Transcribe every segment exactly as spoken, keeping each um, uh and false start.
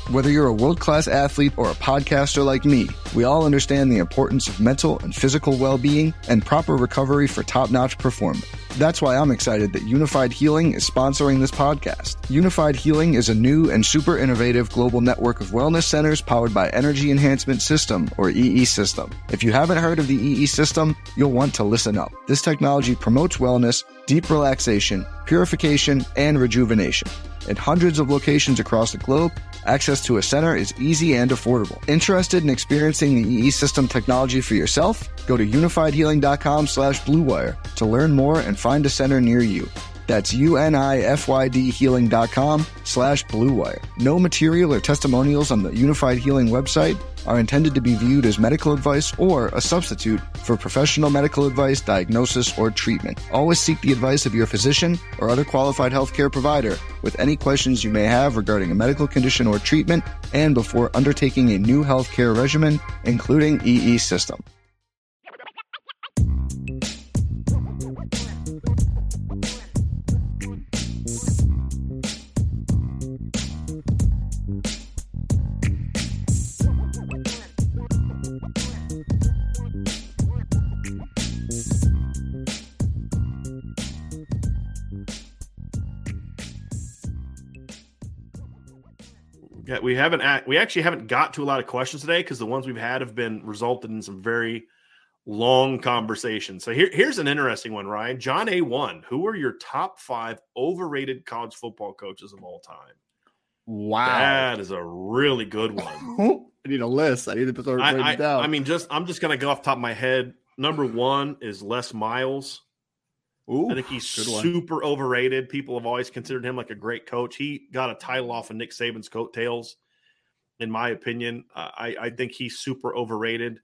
Whether you're a world-class athlete or a podcaster like me, we all understand the importance of mental and physical well-being and proper recovery for top-notch performance. That's why I'm excited that Unified Healing is sponsoring this podcast. Unified Healing is a new and super innovative global network of wellness centers powered by Energy Enhancement System, or E E System. If you haven't heard of the E E System, you'll want to listen up. This technology promotes wellness, deep relaxation, purification, and rejuvenation. In hundreds of locations across the globe, access to a center is easy and affordable. Interested in experiencing the E E System technology for yourself? Go to unifiedhealing.com slash bluewire to learn more and find a center near you. That's U-N-I-F-Y-D healing.com slash bluewire. No material or testimonials on the Unified Healing website are intended to be viewed as medical advice or a substitute for professional medical advice, diagnosis, or treatment. Always seek the advice of your physician or other qualified healthcare provider with any questions you may have regarding a medical condition or treatment and before undertaking a new healthcare regimen, including E E System. Yeah, we haven't act, we actually haven't got to a lot of questions today because the ones we've had have been resulted in some very long conversations. So here, here's an interesting one, Ryan. John A. one, who are your top five overrated college football coaches of all time? Wow. That is a really good one. I need a list. I need to start writing I, it down. I mean, just I'm just going to go off the top of my head. Number one is Les Miles. Ooh, I think he's super overrated. People have always considered him like a great coach. He got a title off of Nick Saban's coattails, in my opinion. Uh, I, I think he's super overrated.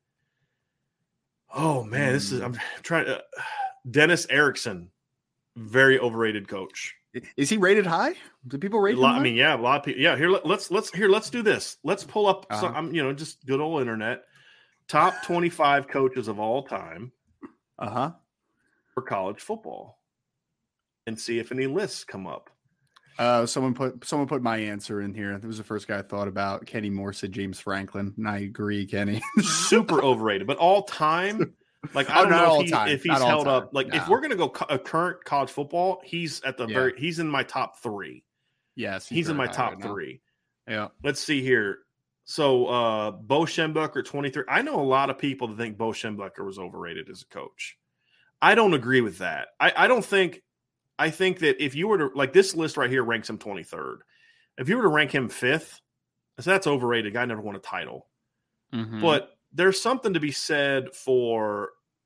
Oh, man, this is – I'm trying to uh, – Dennis Erickson, very overrated coach. Is he rated high? Do people rate him lot, high? I mean, yeah, a lot of people. Yeah, here, let, let's – let's here. Let's do this. Let's pull up uh-huh. some, I'm, you know, just good old internet. Top twenty-five coaches of all time. Uh-huh. For college football and see if any lists come up. Uh, someone put someone put my answer in here. That was the first guy I thought about. Kenny Moore said James Franklin, and I agree, Kenny. Super overrated, but all time, like I Oh, don't not know all if, he, time. if he's Not all held time. up. Like No. if we're gonna go co- a current college football, he's at the Yeah. very. He's in my top three. Yes, He's, in my very high top right now. three. Yeah. Let's see here. So uh, Bo Schembechler, twenty-three. I know a lot of people that think Bo Schembechler was overrated as a coach. I don't agree with that. I, I don't think – I think that if you were to – like this list right here ranks him twenty-third. If you were to rank him fifth, so that's overrated. Guy never won a title. Mm-hmm. But there's something to be said for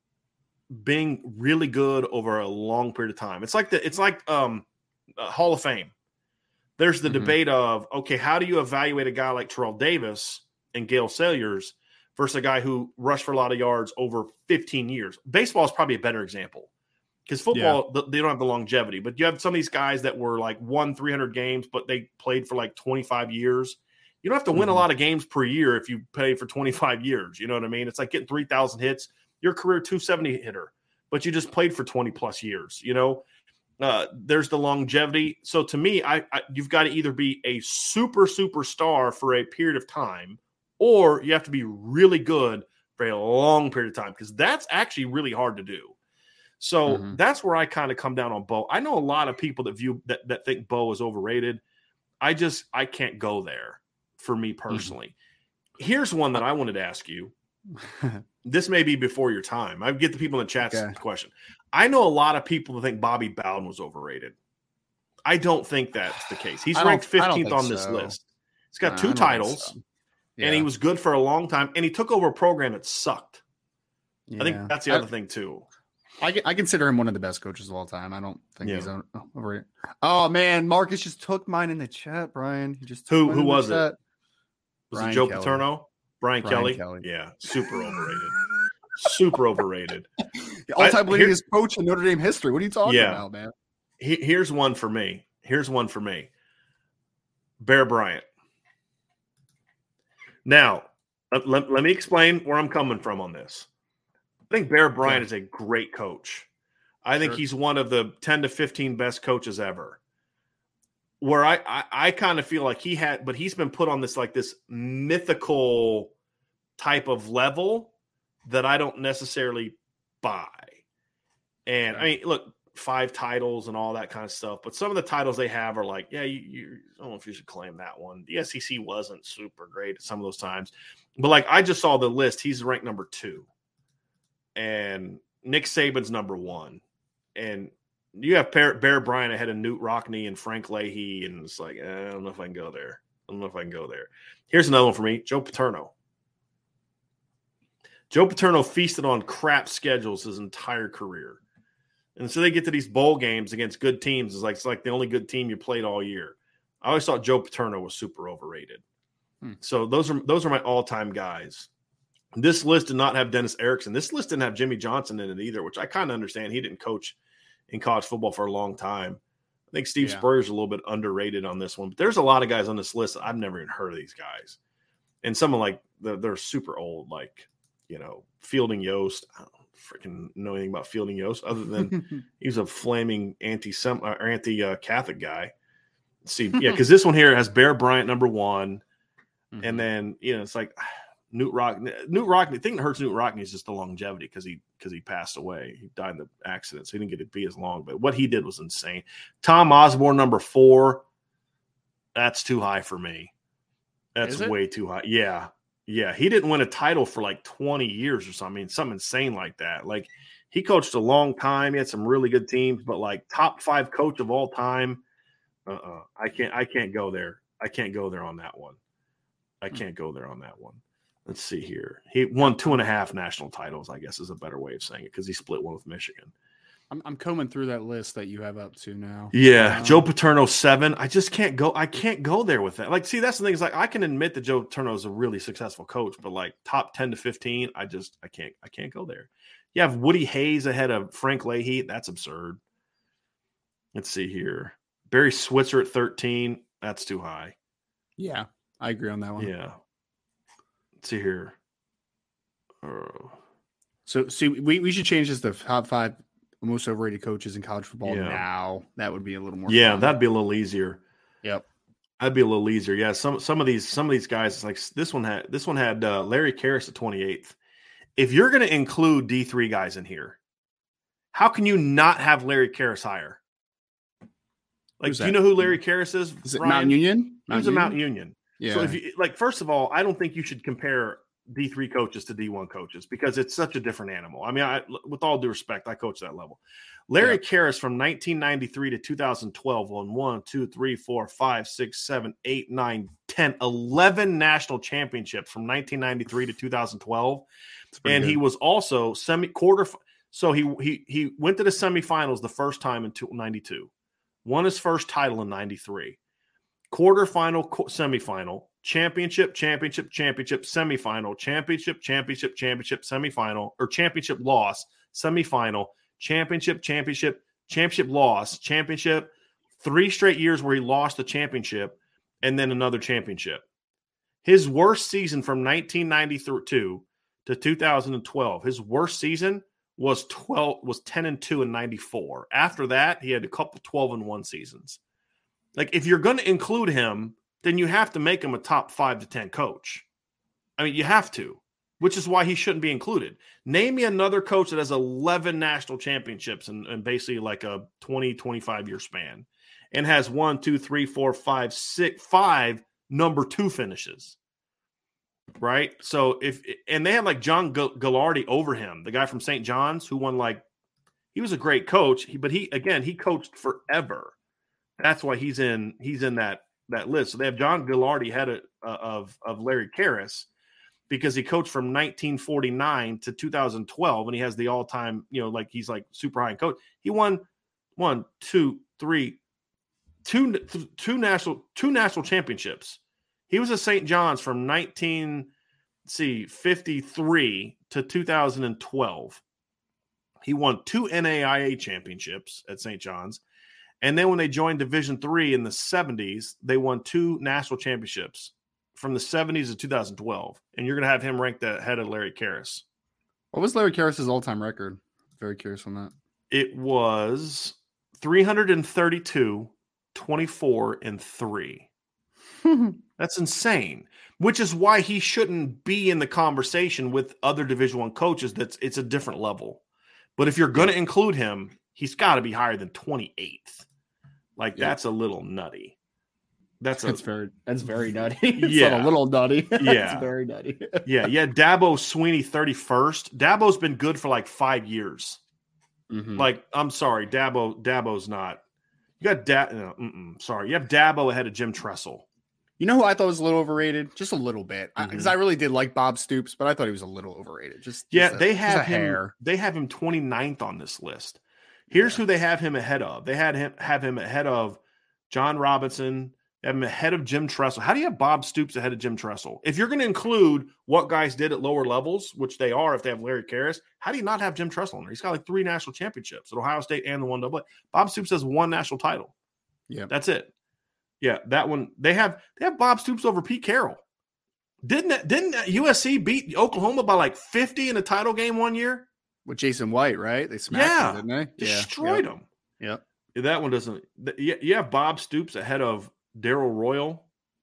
being really good over a long period of time. It's like the it's like um, uh, Hall of Fame. There's the Mhm. debate of, okay, how do you evaluate a guy like Terrell Davis and Gale Sayers versus a guy who rushed for a lot of yards over fifteen years? Baseball is probably a better example because football, th- they don't have the longevity. But you have some of these guys that were like won three hundred games, but they played for like twenty-five years. You don't have to win Mhm. a lot of games per year if you play for twenty-five years. You know what I mean? It's like getting three thousand hits. Your career two seventy hitter, but you just played for twenty plus years, you know? Uh, there's the longevity. So to me, I, I you've got to either be a super superstar for a period of time, or you have to be really good for a long period of time, because that's actually really hard to do. So Mhm. that's where I kind of come down on Bo. I know a lot of people that view that, that think Bo is overrated. I just I can't go there for me personally. Mm-hmm. Here's one that I wanted to ask you. This may be before your time. I get the people in the chat Okay. question. I know a lot of people that think Bobby Bowden was overrated. I don't think that's the case. He's I don't- ranked I don't fifteenth think on this so. list. He's got Nah, I two don't think titles, so. and he Yeah. was good for a long time, and he took over a program that sucked. Yeah. I think that's the I- other thing too. I, I consider him one of the best coaches of all time. I don't think Yeah. he's on, overrated. Oh man, Marcus just took mine in the chat, Brian. He just took Who mine who in the was it? chat. Was Brian it Joe Kelly. Paterno? Brian, Brian Kelly? Kelly. Yeah, super overrated. Super overrated. The all-time I- winningest coach in Notre Dame history. What are you talking Yeah. about, man? He, here's one for me. Here's one for me. Bear Bryant. Now, let, let, let me explain where I'm coming from on this. I think Bear Bryant Yeah. is a great coach. I think Sure. he's one of the ten to fifteen best coaches ever. where I, I, I kind of feel like he had, but he's been put on this like this mythical type of level that I don't necessarily buy. And I mean, look, five titles and all that kind of stuff, but some of the titles they have are like, yeah, you, you I don't know if you should claim that one. The S E C wasn't super great at some of those times, but like I just saw the list, he's ranked number two, and Nick Saban's number one, and you have Bear, Bear Bryant ahead of Newt Rockne and Frank Leahy, and it's like, eh, I don't know if I can go there. I don't know if I can go there. Here's another one for me, Joe Paterno. Joe Paterno feasted on crap schedules his entire career. And so they get to these bowl games against good teams. It's like, it's like the only good team you played all year. I always thought Joe Paterno was super overrated. Hmm. So those are those are my all-time guys. This list did not have Dennis Erickson. This list didn't have Jimmy Johnson in it either, which I kind of understand. He didn't coach in college football for a long time. I think Steve yeah. Spurrier's a little bit underrated on this one. But there's a lot of guys on this list. I've never even heard of these guys. And some of like they're, they're super old, like, you know, Fielding Yost. I don't freaking know anything about Fielding Yost other than he's a flaming anti-Sem- or anti-Catholic guy. Let's see, yeah, because this one here has Bear Bryant number one, mm-hmm. and then you know it's like Newt Rockne. Newt Rockne. The thing that hurts Newt Rockne is just the longevity because he because he passed away. He died in the accident, so he didn't get to be as long. But what he did was insane. Tom Osborne number four. That's too high for me. That's way too high. Yeah. Yeah, he didn't win a title for like twenty years or something. I mean, something insane like that. Like he coached a long time. He had some really good teams, but like top five coach of all time. Uh-uh. I can't I can't go there. I can't go there on that one. I can't go there on that one. Let's see here. He won two and a half national titles, I guess is a better way of saying it, because he split one with Michigan. I'm, I'm combing through that list that you have up to now. Yeah, um, Joe Paterno seven. I just can't go. I can't go there with that. Like, see, that's the thing is like I can admit that Joe Paterno is a really successful coach, but like top ten to fifteen, I just I can't I can't go there. You have Woody Hayes ahead of Frank Leahy. That's absurd. Let's see here. Barry Switzer at thirteen. That's too high. Yeah, I agree on that one. Yeah. Let's see here. Oh. So see, we we should change this to top five most overrated coaches in college football yeah. now. That would be a little more yeah fun. That'd be a little easier. Yep, that'd be a little easier. Yeah, some some of these some of these guys, like this one had this one had uh, Larry Karras at twenty-eighth. If you're going to include D three guys in here, how can you not have Larry Karras higher? Like, do you know who Larry Karras is? Is it Mount Union? He was a Mount Union. Yeah. So if you like, first of all, I don't think you should compare D three coaches to D one coaches because it's such a different animal. I mean, I, with all due respect, I coach that level. Larry yeah. Karras from nineteen ninety-three to two thousand twelve won one, two, three, four, five, six, seven, eight, nine, ten, eleven national championships from nineteen ninety-three to two thousand twelve. And good. He was also semi quarter. So he, he, he went to the semifinals the first time in ninety-two, won his first title in ninety-three, quarterfinal, semifinal, championship, championship, championship, semifinal, championship, championship, championship, semifinal, or championship loss, semifinal, championship, championship, championship loss, championship, three straight years where he lost the championship, and then another championship. His worst season from nineteen ninety-two to two thousand twelve, his worst season was twelve was ten and two in ninety-four. After that, he had a couple twelve and one seasons. Like, if you're going to include him, then you have to make him a top five to ten coach. I mean, you have to, which is why he shouldn't be included. Name me another coach that has eleven national championships and, and basically like a twenty, twenty-five year span and has one, two, three, four, five, six, five number two finishes. Right. So if, and they had like John Gallardi over him, the guy from Saint John's who won, like, he was a great coach, but he, again, he coached forever. That's why he's in, he's in that, that list. So they have John Gallardi head of, of, of Larry Karras because he coached from nineteen forty-nine to two thousand twelve. And he has the all time, you know, like he's like super high in coach. He won one, two, three, two, two national, two national championships. He was at Saint John's from nineteen fifty-three to two thousand twelve. He won two N A I A championships at Saint John's. And then when they joined Division three in the seventies, they won two national championships from the seventies to two thousand twelve. And you're going to have him ranked ahead of Larry Karras. What was Larry Karras' all-time record? Very curious on that. It was three hundred thirty-two twenty-four and three. That's insane, which is why he shouldn't be in the conversation with other Division One coaches. That's it's a different level. But if you're going to include him, he's got to be higher than twenty-eighth. Like yeah. that's a little nutty. That's a, that's very that's very nutty. It's yeah, not a little nutty. Yeah, it's very nutty. yeah, yeah. Dabo Sweeney thirty-first. Dabo's been good for like five years. Mm-hmm. Like I'm sorry, Dabo. Dabo's not. You got da- no, sorry, you have Dabo ahead of Jim Tressel. You know who I thought was a little overrated? Just a little bit. Because mm-hmm. I, I really did like Bob Stoops, but I thought he was a little overrated. Just, yeah, just a, they have just a him. hair. They have him twenty-ninth on this list. Here's yeah. who they have him ahead of. They had him have him ahead of John Robinson. They have him ahead of Jim Tressel. How do you have Bob Stoops ahead of Jim Tressel? If you're going to include what guys did at lower levels, which they are if they have Larry Karras, how do you not have Jim Tressel in there? He's got like three national championships at Ohio State and the one double A. Bob Stoops has one national title. Yeah, that's it. Yeah, that one they have they have Bob Stoops over Pete Carroll. Didn't that, didn't that U S C beat Oklahoma by like fifty in a title game one year with Jason White? Right? They smacked yeah, him, didn't they? Destroyed yeah. him. Yep. Yeah, that one doesn't. You have Bob Stoops ahead of Darrell Royal.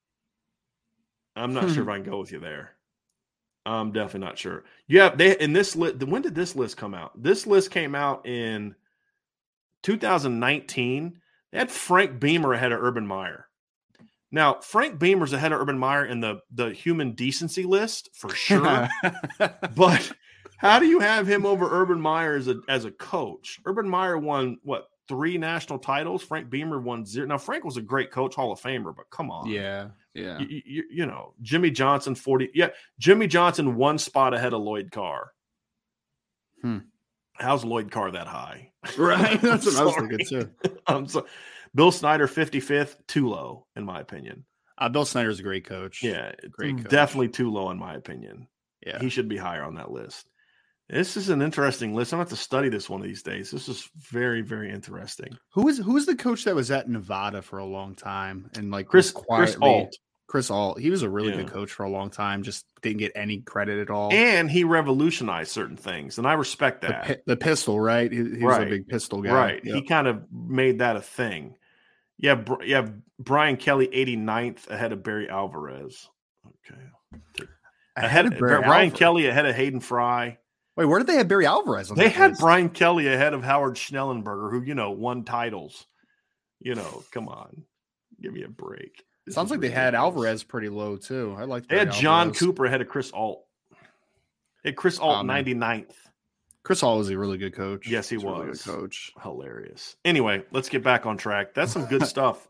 I'm not sure if I can go with you there. I'm definitely not sure. Yeah, they in this list. When did this list come out? This list came out in two thousand nineteen. They had Frank Beamer ahead of Urban Meyer. Now, Frank Beamer's ahead of Urban Meyer in the, the human decency list for sure. But how do you have him over Urban Meyer as a, as a coach? Urban Meyer won, what, three national titles? Frank Beamer won zero. Now, Frank was a great coach, Hall of Famer, but come on. Yeah, yeah. You, you, you know, Jimmy Johnson, forty. Yeah, Jimmy Johnson one spot ahead of Lloyd Carr. Hmm. How's Lloyd Carr that high? Right. That's what I was thinking too. I'm so, Bill Snyder, fifty-fifth, too low, in my opinion. Uh, Bill Snyder's a great coach. Yeah, great coach. Definitely too low, in my opinion. Yeah. He should be higher on that list. This is an interesting list. I'm going to have to study this one of these days. This is very, very interesting. Who was who was the coach that was at Nevada for a long time? And like Chris, quietly, Chris Alt. Chris Alt. He was a really yeah. good coach for a long time. Just didn't get any credit at all. And he revolutionized certain things, and I respect that. The, the pistol, right? He, he was right. a big pistol guy. Right. Yep. He kind of made that a thing. You have, you have Brian Kelly eighty-ninth ahead of Barry Alvarez. Okay. Ahead, ahead of Barry Brian Alvarez. Kelly ahead of Hayden Fry. Wait, where did they have Barry Alvarez on They that had list? Brian Kelly ahead of Howard Schnellenberger, who, you know, won titles. You know, come on. Give me a break. This Sounds like they had Alvarez pretty low, too. I like. They had John Alvarez. Cooper ahead of Chris Alt. They had Chris Alt um, ninety-ninth. Chris Alt was a really good coach. Yes, he was. was. A really good coach. Hilarious. Anyway, let's get back on track. That's some good stuff.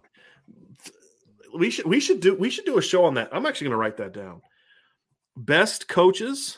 We should we should do we should do a show on that. I'm actually going to write that down. Best coaches.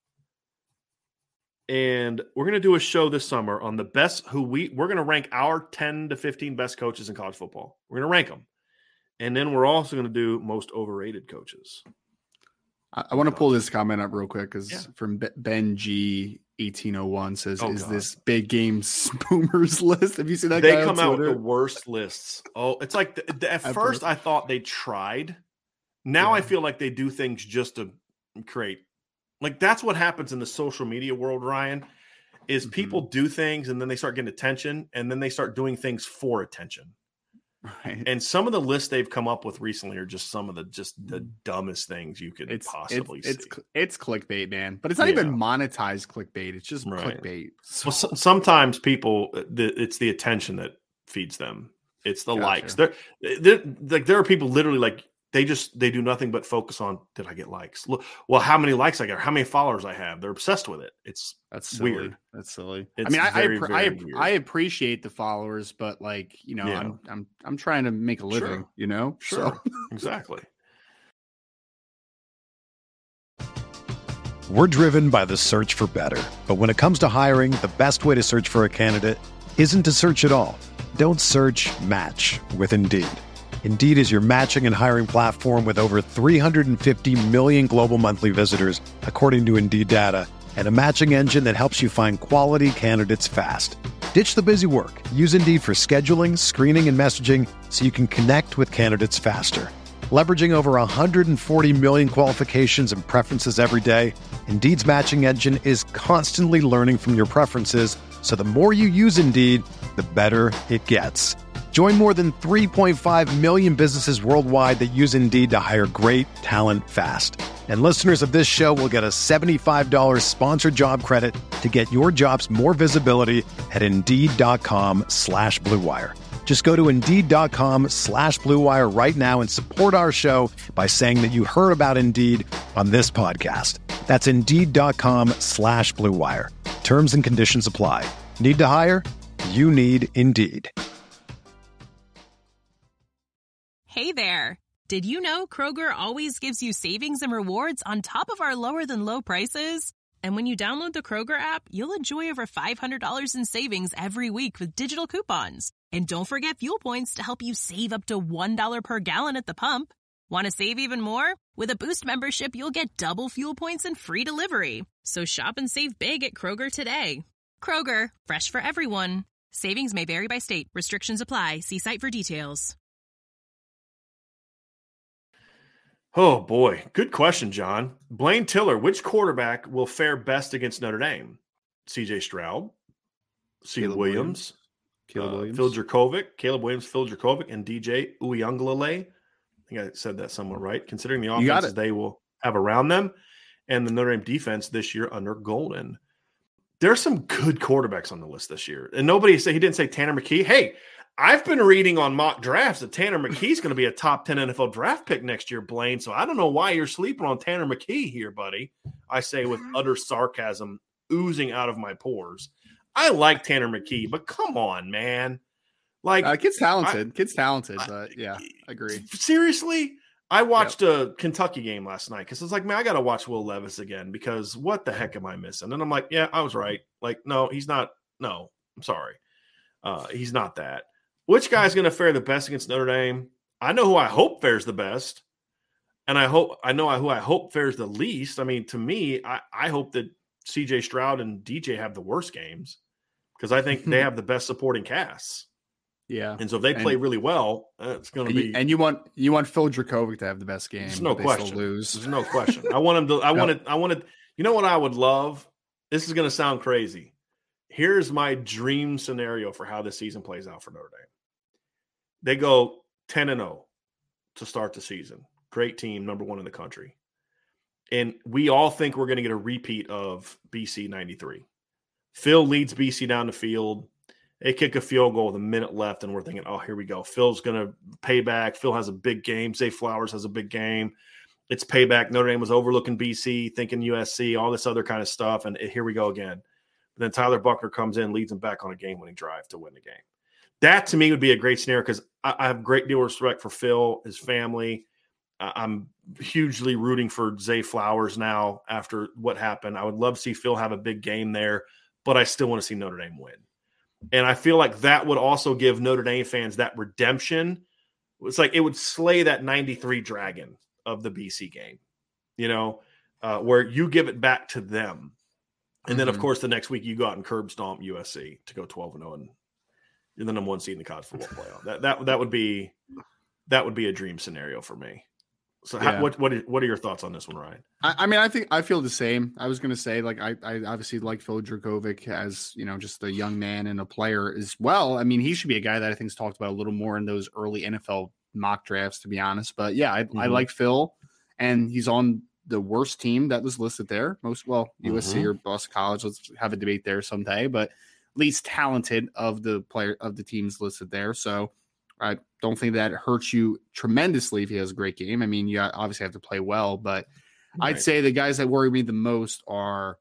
And we're going to do a show this summer on the best who we we're going to rank our ten to fifteen best coaches in college football. We're going to rank them. And then we're also going to do most overrated coaches. I, I want to pull this comment up real quick because yeah. from Ben G eighteen oh one says, oh, is God. this big game boomers list? Have you seen that? They guy come on out with Twitter? the worst lists. Oh, it's like the, the, at I've first heard. I thought they tried. Now Yeah. I feel like they do things just to create. Like that's what happens in the social media world, Ryan, is Mm-hmm. people do things and then they start getting attention and then they start doing things for attention. Right. And some of the lists they've come up with recently are just some of the just the dumbest things you could It's possibly it's, it's see. it's clickbait, man. But it's not Yeah. even monetized clickbait. It's just Right. clickbait. So, Well, so, sometimes people, the, it's the attention that feeds them. It's the Gotcha. likes. There, there, like there are people literally like they just they do nothing but focus on did I get likes? Look, well, how many likes I got? How many followers I have? They're obsessed with it. It's that's silly. weird. That's silly. It's I mean, I very, I, appre- very I, weird. I appreciate the followers, but like you know, Yeah. I'm I'm I'm trying to make a living. Sure. You know, Sure, So. exactly. We're driven by the search for better. But when it comes to hiring, the best way to search for a candidate isn't to search at all. Don't search, match with Indeed. Indeed is your matching and hiring platform with over three hundred fifty million global monthly visitors, according to Indeed data, and a matching engine that helps you find quality candidates fast. Ditch the busy work. Use Indeed for scheduling, screening, and messaging so you can connect with candidates faster. Leveraging over one hundred forty million qualifications and preferences every day, Indeed's matching engine is constantly learning from your preferences, so the more you use Indeed, the better it gets. Join more than three point five million businesses worldwide that use Indeed to hire great talent fast. And listeners of this show will get a seventy-five dollars sponsored job credit to get your jobs more visibility at Indeed.com slash Blue Wire. Just go to Indeed.com slash Blue Wire right now and support our show by saying that you heard about Indeed on this podcast. That's Indeed.com slash Blue Wire. Terms and conditions apply. Need to hire? You need Indeed. Hey there. Did you know Kroger always gives you savings and rewards on top of our lower than low prices? And when you download the Kroger app, you'll enjoy over five hundred dollars in savings every week with digital coupons. And don't forget fuel points to help you save up to one dollar per gallon at the pump. Want to save even more? With a Boost membership, you'll get double fuel points and free delivery. So shop and save big at Kroger today. Kroger, fresh for everyone. Savings may vary by state. Restrictions apply. See site for details. Oh, boy. Good question, John. Blaine Tiller, which quarterback will fare best against Notre Dame? C J Stroud, C. Williams, Caleb uh, Williams. Phil Jurkovec, Caleb Williams, Phil Jurkovec, and D J Uiagalelei. I think I said that somewhat right, considering the offenses they will have around them and the Notre Dame defense this year under Golden. There's some good quarterbacks on the list this year. And nobody said he didn't say Tanner McKee. Hey, I've been reading on mock drafts that Tanner McKee's going to be a top ten N F L draft pick next year, Blaine. So I don't know why you're sleeping on Tanner McKee here, buddy. I say with utter sarcasm oozing out of my pores. I like Tanner McKee, but come on, man. Like, uh, kid's talented. I, kid's talented, I, but yeah, I agree. Seriously? I watched yep. a Kentucky game last night because it's like, man, I got to watch Will Levis again because what the heck am I missing? And I'm like, yeah, I was right. Like, no, he's not. No, I'm sorry. Uh, he's not that. Which guy's going to fare the best against Notre Dame? I know who I hope fares the best, and I hope I know who I hope fares the least. I mean, to me, I, I hope that C J Stroud and D J have the worst games because I think they have the best supporting casts. Yeah, and so if they play and, really well, uh, it's going to be. You, and you want you want Phil Jurkovec to have the best game. There's no question. Lose. There's no question. I want him to. I no. wanted. I wanted. You know what I would love? This is going to sound crazy. Here's my dream scenario for how this season plays out for Notre Dame. They go ten and oh to start the season. Great team, number one in the country. And we all think we're going to get a repeat of B C ninety-three. Phil leads B C down the field. They kick a field goal with a minute left, and we're thinking, oh, here we go. Phil's going to pay back. Phil has a big game. Zay Flowers has a big game. It's payback. Notre Dame was overlooking B C, thinking U S C, all this other kind of stuff, and here we go again. But then Tyler Buchner comes in, leads them back on a game-winning drive to win the game. That, to me, would be a great scenario because I, I have a great deal of respect for Phil, his family. Uh, I'm hugely rooting for Zay Flowers now after what happened. I would love to see Phil have a big game there, but I still want to see Notre Dame win. And I feel like that would also give Notre Dame fans that redemption. It's like it would slay that ninety-three dragon of the B C game, you know, uh, where you give it back to them. And mm-hmm. then, of course, the next week you go out and curb stomp U S C to go twelve and oh and you're the number one seed in the college football playoff. That that that would be that would be a dream scenario for me. So, yeah. how, what what are, what are your thoughts on this one, Ryan? I, I mean, I think I feel the same. I was going to say, like, I, I obviously like Phil Jurkovec as, you know, just a young man and a player as well. I mean, he should be a guy that I think is talked about a little more in those early N F L mock drafts, to be honest. But yeah, I, mm-hmm. I like Phil, and he's on the worst team that was listed there. Most well, U S C mm-hmm. or Boston College. Let's have a debate there someday. But least talented of the player of the teams listed there. So I don't think that hurts you tremendously if he has a great game. I mean, you obviously have to play well, but right. I'd say the guys that worry me the most are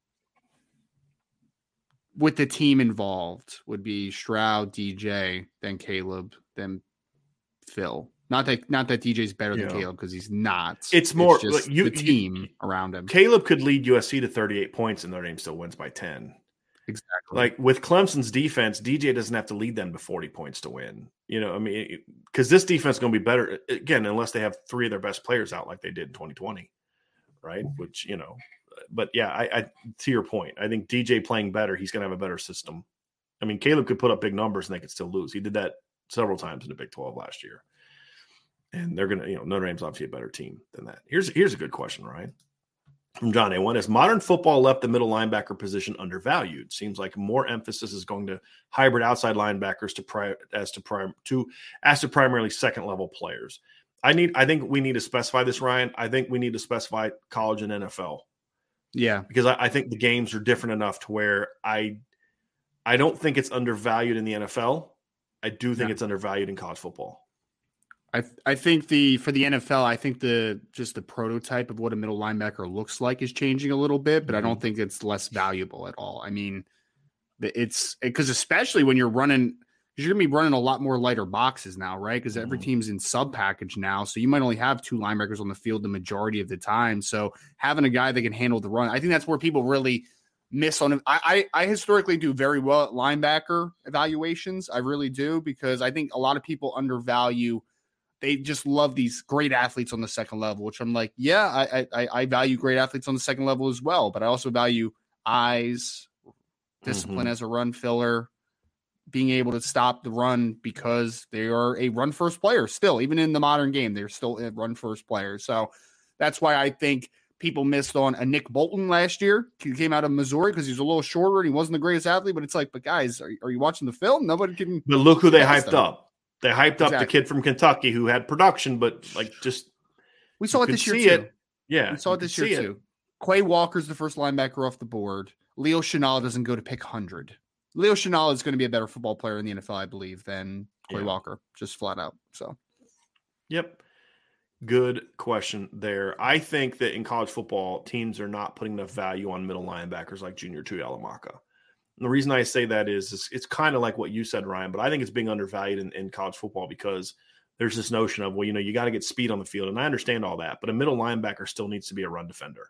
with the team involved would be Stroud, D J, then Caleb, then Phil. Not that not that D J's better yeah. than Caleb because he's not. It's more it's just like you, the team you, around him. Caleb could lead U S C to thirty-eight points and Notre Dame still wins by ten. Exactly. Like with Clemson's defense, D J doesn't have to lead them to forty points to win. You know, I mean, because this defense is going to be better, again, unless they have three of their best players out like they did in twenty twenty, right? Which, you know, but yeah, I, I to your point, I think D J playing better, he's going to have a better system. I mean, Caleb could put up big numbers and they could still lose. He did that several times in the Big twelve last year. And they're going to, you know, Notre Dame's obviously a better team than that. Here's, here's a good question, Ryan. From John A. One, has modern football left the middle linebacker position undervalued? Seems like more emphasis is going to hybrid outside linebackers to pri- as to prime to as to primarily second level players. I need. I think we need to specify this, Ryan. I think we need to specify college and N F L. Yeah, because I, I think the games are different enough to where I, I don't think it's undervalued in the N F L. I do think yeah. it's undervalued in college football. I I think the for the N F L, I think the just the prototype of what a middle linebacker looks like is changing a little bit, but I don't think it's less valuable at all. I mean, it's because especially when you're running, you're going to be running a lot more lighter boxes now, right? Because every team's in sub package now, so you might only have two linebackers on the field the majority of the time. So having a guy that can handle the run, I think that's where people really miss on him. I, I I historically do very well at linebacker evaluations. I really do, because I think a lot of people undervalue. They just love these great athletes on the second level, which I'm like, yeah, I, I I value great athletes on the second level as well, but I also value eyes, discipline mm-hmm. as a run filler, being able to stop the run because they are a run first player still, even in the modern game, they're still a run first player. So that's why I think people missed on a Nick Bolton last year. He came out of Missouri because he's a little shorter and he wasn't the greatest athlete, but it's like, but guys, are, are you watching the film? Nobody can. But look who they hyped them. up. They hyped exactly. up the kid from Kentucky who had production, but like just we saw it this year too. It. Yeah, we saw it this year too. Quay Walker's the first linebacker off the board. Leo Chenal doesn't go to pick one hundred. Leo Chenal is going to be a better football player in the N F L, I believe, than Quay yeah. Walker, just flat out. So, yep. Good question there. I think that in college football, teams are not putting enough value on middle linebackers like Junior Tuihalamaka. And the reason I say that is, is it's kind of like what you said, Ryan, but I think it's being undervalued in, in college football because there's this notion of, well, you know, you got to get speed on the field. And I understand all that, but a middle linebacker still needs to be a run defender.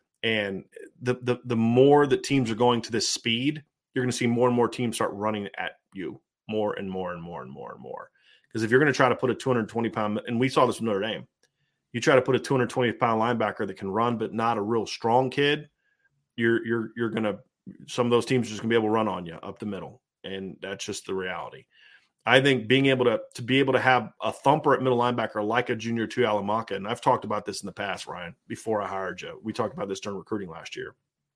And the the, the more that teams are going to this speed, you're going to see more and more teams start running at you more and more and more and more and more. Because if you're going to try to put a two hundred twenty pound, and we saw this with Notre Dame, you try to put a two hundred twenty pound linebacker that can run, but not a real strong kid, you're you're you're going to, some of those teams are just going to be able to run on you up the middle. And that's just the reality. I think being able to, to be able to have a thumper at middle linebacker like a Junior Tuihalamaka, and I've talked about this in the past, Ryan, before I hired you. We talked about this during recruiting last year.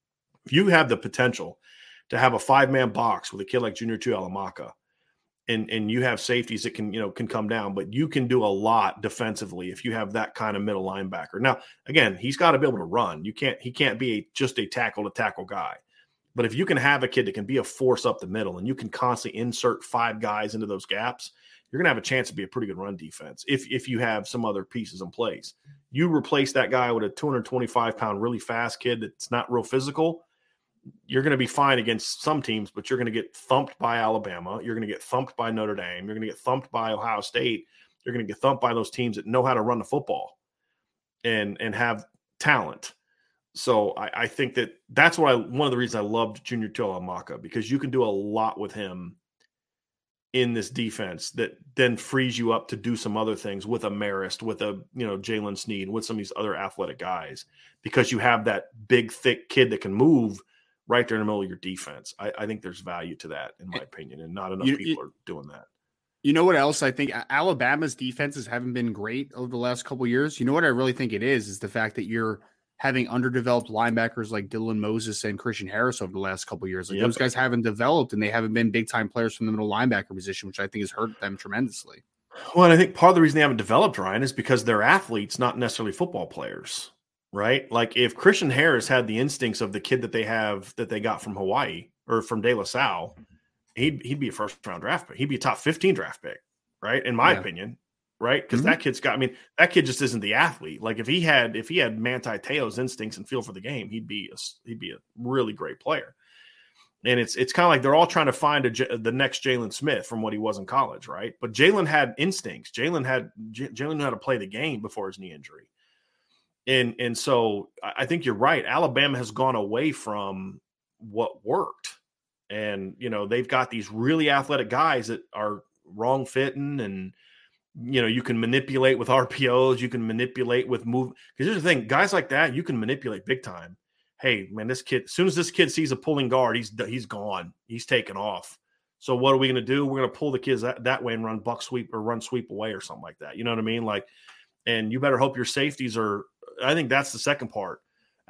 If you have the potential to have a five-man box with a kid like Junior Tuihalamaka, and and you have safeties that can, you know, can come down, but you can do a lot defensively if you have that kind of middle linebacker. Now, again, he's got to be able to run. You can't, he can't be a, just a tackle to tackle guy. But if you can have a kid that can be a force up the middle and you can constantly insert five guys into those gaps, you're going to have a chance to be a pretty good run defense if if you have some other pieces in place. You replace that guy with a two hundred twenty-five pound really fast kid that's not real physical, you're going to be fine against some teams, but you're going to get thumped by Alabama. You're going to get thumped by Notre Dame. You're going to get thumped by Ohio State. You're going to get thumped by those teams that know how to run the football and and have talent. So I, I think that that's what I, one of the reasons I loved Junior Tuihalamaka, because you can do a lot with him in this defense that then frees you up to do some other things with a Marist, with a, you know, Jalen Sneed, with some of these other athletic guys, because you have that big, thick kid that can move right there in the middle of your defense. I, I think there's value to that, in my opinion, and not enough you, people you, are doing that. You know what else I think? Alabama's defenses haven't been great over the last couple of years. You know what I really think it is, is the fact that you're having underdeveloped linebackers like Dylan Moses and Christian Harris over the last couple of years. Like yep. Those guys haven't developed, and they haven't been big-time players from the middle linebacker position, which I think has hurt them tremendously. Well, and I think part of the reason they haven't developed, Ryan, is because they're athletes, not necessarily football players, right? Like if Christian Harris had the instincts of the kid that they have, that they got from Hawaii or from De La Salle, he'd, he'd be a first-round draft pick. He'd be a top fifteen draft pick, right? In my yeah. opinion. Right. Because mm-hmm. that kid's got, I mean, that kid just isn't the athlete. Like if he had, if he had Manti Te'o's instincts and feel for the game, he'd be, a, he'd be a really great player. And it's, it's kind of like they're all trying to find a, the next Jalen Smith from what he was in college. Right. But Jalen had instincts. Jalen had, Jalen knew how to play the game before his knee injury. And, and so I think you're right. Alabama has gone away from what worked. And, you know, they've got these really athletic guys that are wrong fitting, and, you know, you can manipulate with R P Os. You can manipulate with move. Because here's the thing, guys like that, you can manipulate big time. Hey, man, this kid, as soon as this kid sees a pulling guard, he's he's gone. He's taken off. So what are we going to do? We're going to pull the kids that, that way and run buck sweep or run sweep away or something like that. You know what I mean? Like, and you better hope your safeties are, I think that's the second part.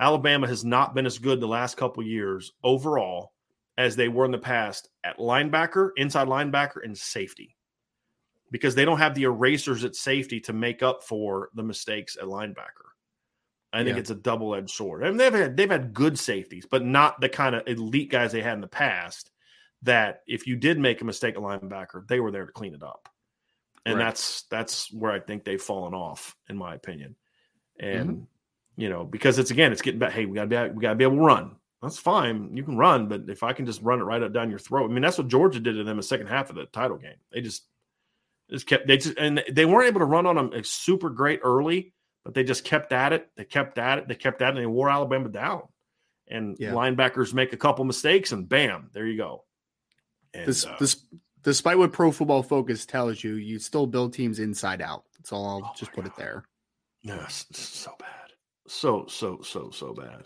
Alabama has not been as good the last couple years overall as they were in the past at linebacker, inside linebacker, and safety, because they don't have the erasers at safety to make up for the mistakes at linebacker. I think yeah. it's a double-edged sword. I mean, they've had, they've had good safeties, but not the kind of elite guys they had in the past that if you did make a mistake at linebacker, they were there to clean it up. And right. that's that's where I think they've fallen off, in my opinion. And, mm-hmm. you know, because it's, again, it's getting back, hey, we got to be, we got to be able to run. That's fine. You can run, but if I can just run it right up down your throat. I mean, that's what Georgia did to them in the second half of the title game. They just just kept – they just and they weren't able to run on them super great early, but they just kept at it. They kept at it. They kept at it, and they wore Alabama down. And yeah. linebackers make a couple mistakes, and bam, there you go. And, this, uh, this, despite what Pro Football Focus tells you, you still build teams inside out. That's all. I'll oh just put God. it there. Yes, so bad. So, so, so, so bad.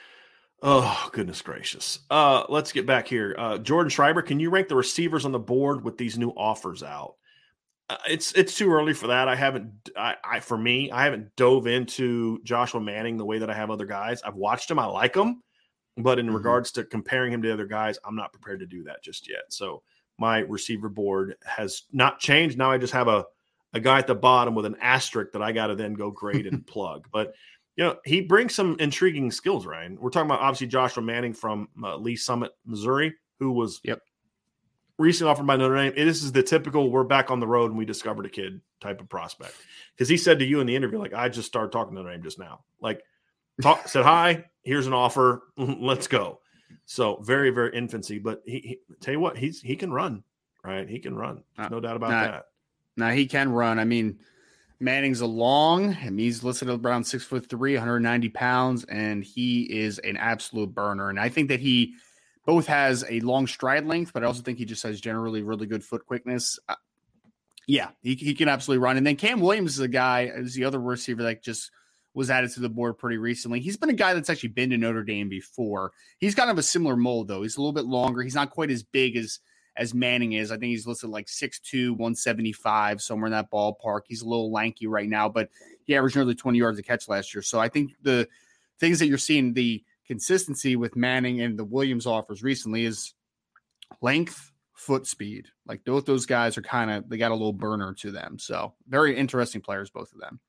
Oh, goodness gracious. Uh, let's get back here. Uh, Jordan Schreiber, can you rank the receivers on the board with these new offers out? Uh, it's it's too early for that. I haven't, I, I for me, I haven't dove into Joshua Manning the way that I have other guys. I've watched him. I like him. But in mm-hmm. regards to comparing him to other guys, I'm not prepared to do that just yet. So my receiver board has not changed. Now I just have a, a guy at the bottom with an asterisk that I got to then go grade and plug. But you know, he brings some intriguing skills, Ryan. We're talking about, obviously, Joshua Manning from uh, Lee Summit, Missouri, who was yep. recently offered by Notre Dame. This is the typical we're back on the road and we discovered a kid type of prospect. Because he said to you in the interview, like, I just started talking to Notre Dame just now. Like, talk, said, hi, here's an offer. Let's go. So very, very infancy. But he, he tell you what, he's he can run, right? He can run. There's no doubt about now, that. Now, he can run. I mean, Manning's a long, and he's listed at around six foot three, one hundred ninety pounds, and he is an absolute burner. And I think that he both has a long stride length, but I also think he just has generally really good foot quickness. Uh, yeah, he, he can absolutely run. And then Cam Williams is a guy, is the other receiver that just was added to the board pretty recently. He's been a guy that's actually been to Notre Dame before. He's kind of a similar mold, though. He's a little bit longer. He's not quite as big as as Manning is. I think he's listed like six two, one seventy-five, somewhere in that ballpark. He's a little lanky right now, but he averaged nearly twenty yards a catch last year. So I think the things that you're seeing, the consistency with Manning and the Williams offers recently is length, foot speed. Like both those guys are kind of, they got a little burner to them. So very interesting players, both of them.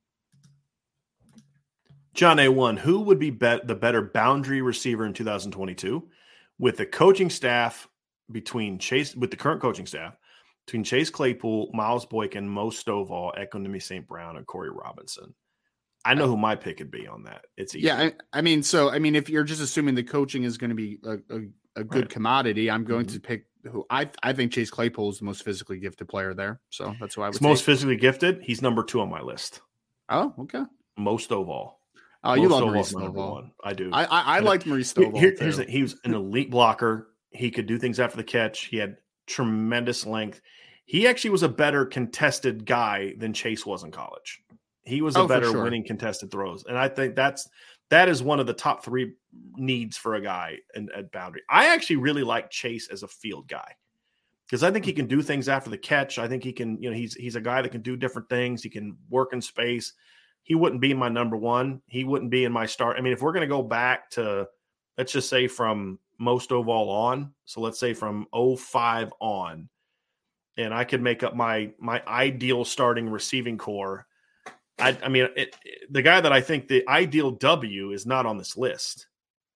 John A one, who would be bet the better boundary receiver in two thousand twenty-two with the coaching staff between Chase, with the current coaching staff, between Chase Claypool, Miles Boykin, Mo Stovall, Equanimous Saint Brown, and Corey Robinson? I know who my pick would be on that. It's easy. Yeah, I, I mean, so, I mean, if you're just assuming the coaching is going to be a, a, a good right. commodity, I'm going mm-hmm. to pick who I I think Chase Claypool is the most physically gifted player there. So that's who I would He's take. most physically gifted. He's number two on my list. Oh, okay. Mo Stovall. Oh, you love Maurice Stovall. I do. I I, I liked Maurice Stovall. Here, here's the, he was an elite blocker. He could do things after the catch. He had tremendous length. He actually was a better contested guy than Chase was in college. He was a oh, better sure. winning contested throws. And I think that's that is one of the top three needs for a guy in, at boundary. I actually really like Chase as a field guy because I think he can do things after the catch. I think he can, you know, he's he's a guy that can do different things. He can work in space. He wouldn't be my number one. He wouldn't be in my start. I mean, if we're going to go back to, let's just say from most overall on, so let's say from oh five on, and I could make up my my ideal starting receiving core. I, I mean, it, it, the guy that I think the ideal W is not on this list,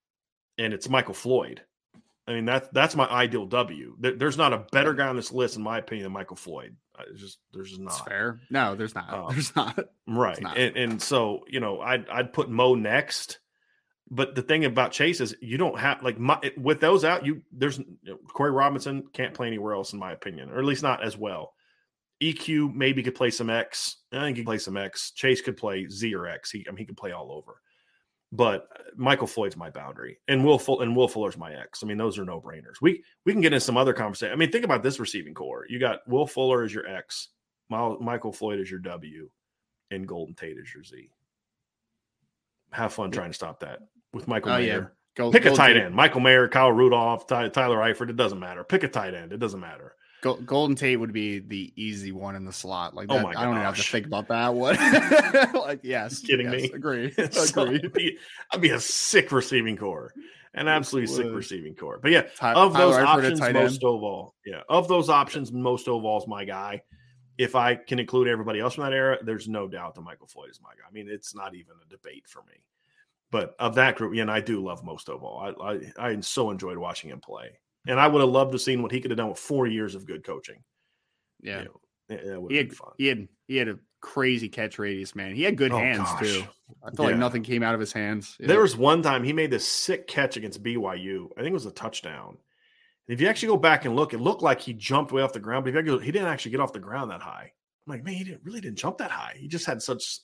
and it's Michael Floyd. I mean, that, that's my ideal W. There, there's not a better guy on this list, in my opinion, than Michael Floyd. It's just there's just not. That's fair. No, there's not. Um, there's not. Right. Not. And, and so, you know, I'd, I'd put Mo next. But the thing about Chase is you don't have, like, my, with those out, you there's you know, Corey Robinson can't play anywhere else, in my opinion, or at least not as well. E Q maybe could play some X. I think he could play some X. Chase could play Z or X. He, I mean, he could play all over. But Michael Floyd's my boundary, and Will Full and Will Fuller's my X. I mean, those are no brainers. We we can get into some other conversation. I mean, think about this receiving core. You got Will Fuller as your X, Michael Floyd as your W, and Golden Tate as your Z. Have fun trying to stop that with Michael oh, Mayer. Yeah. Go, Pick go a tight do. end. Michael Mayer, Kyle Rudolph, Ty, Tyler Eifert. It doesn't matter. Pick a tight end. It doesn't matter. Go- Golden Tate would be the easy one in the slot. Like that, Oh my I don't even have to gosh. think about that one. Like, yes, Kidding yes, me? Agree. So, Agree. I'd, be, I'd be a sick receiving core, an absolutely sick Would. receiving core. But yeah, Ty- of those Tyler Eifert at options, tight most end. Oval. Yeah, of those options, most Oval's my guy. If I can include everybody else from that era, there's no doubt that Michael Floyd is my guy. I mean, it's not even a debate for me. But of that group, yeah, and I do love most Oval. I, I I so enjoyed watching him play, and I would have loved to have seen what he could have done with four years of good coaching. Yeah, You know, it, it would he have had been fun. he had he had a crazy catch radius, man. He had good Oh, hands gosh. too. I feel like Yeah. nothing came out of his hands. Yeah. There was one time he made this sick catch against B Y U. I think it was a touchdown. And if you actually go back and look, it looked like he jumped way off the ground, but if you go, he didn't actually get off the ground that high. I'm like, man, he didn't really didn't jump that high. He just had such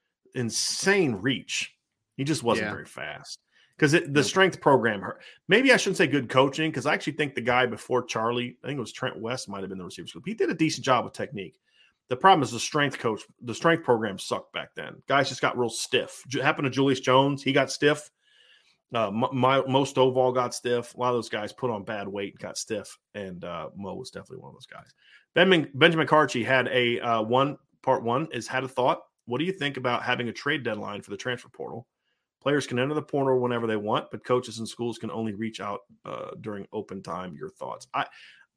insane reach. He just wasn't Yeah. very fast because the Nope. strength program hurt. Maybe I shouldn't say good coaching because I actually think the guy before Charlie, I think it was Trent West, might have been the receivers group. He did a decent job with technique. The problem is the strength coach, the strength program sucked back then. Guys just got real stiff. It happened to Julius Jones. He got stiff. Uh, my, most Oval got stiff. A lot of those guys put on bad weight and got stiff. And uh, Mo was definitely one of those guys. Benjamin, Benjamin Carchi had a uh, one part one is had a thought. What do you think about having a trade deadline for the transfer portal? Players can enter the portal whenever they want, but coaches and schools can only reach out uh, during open time. Your thoughts? I,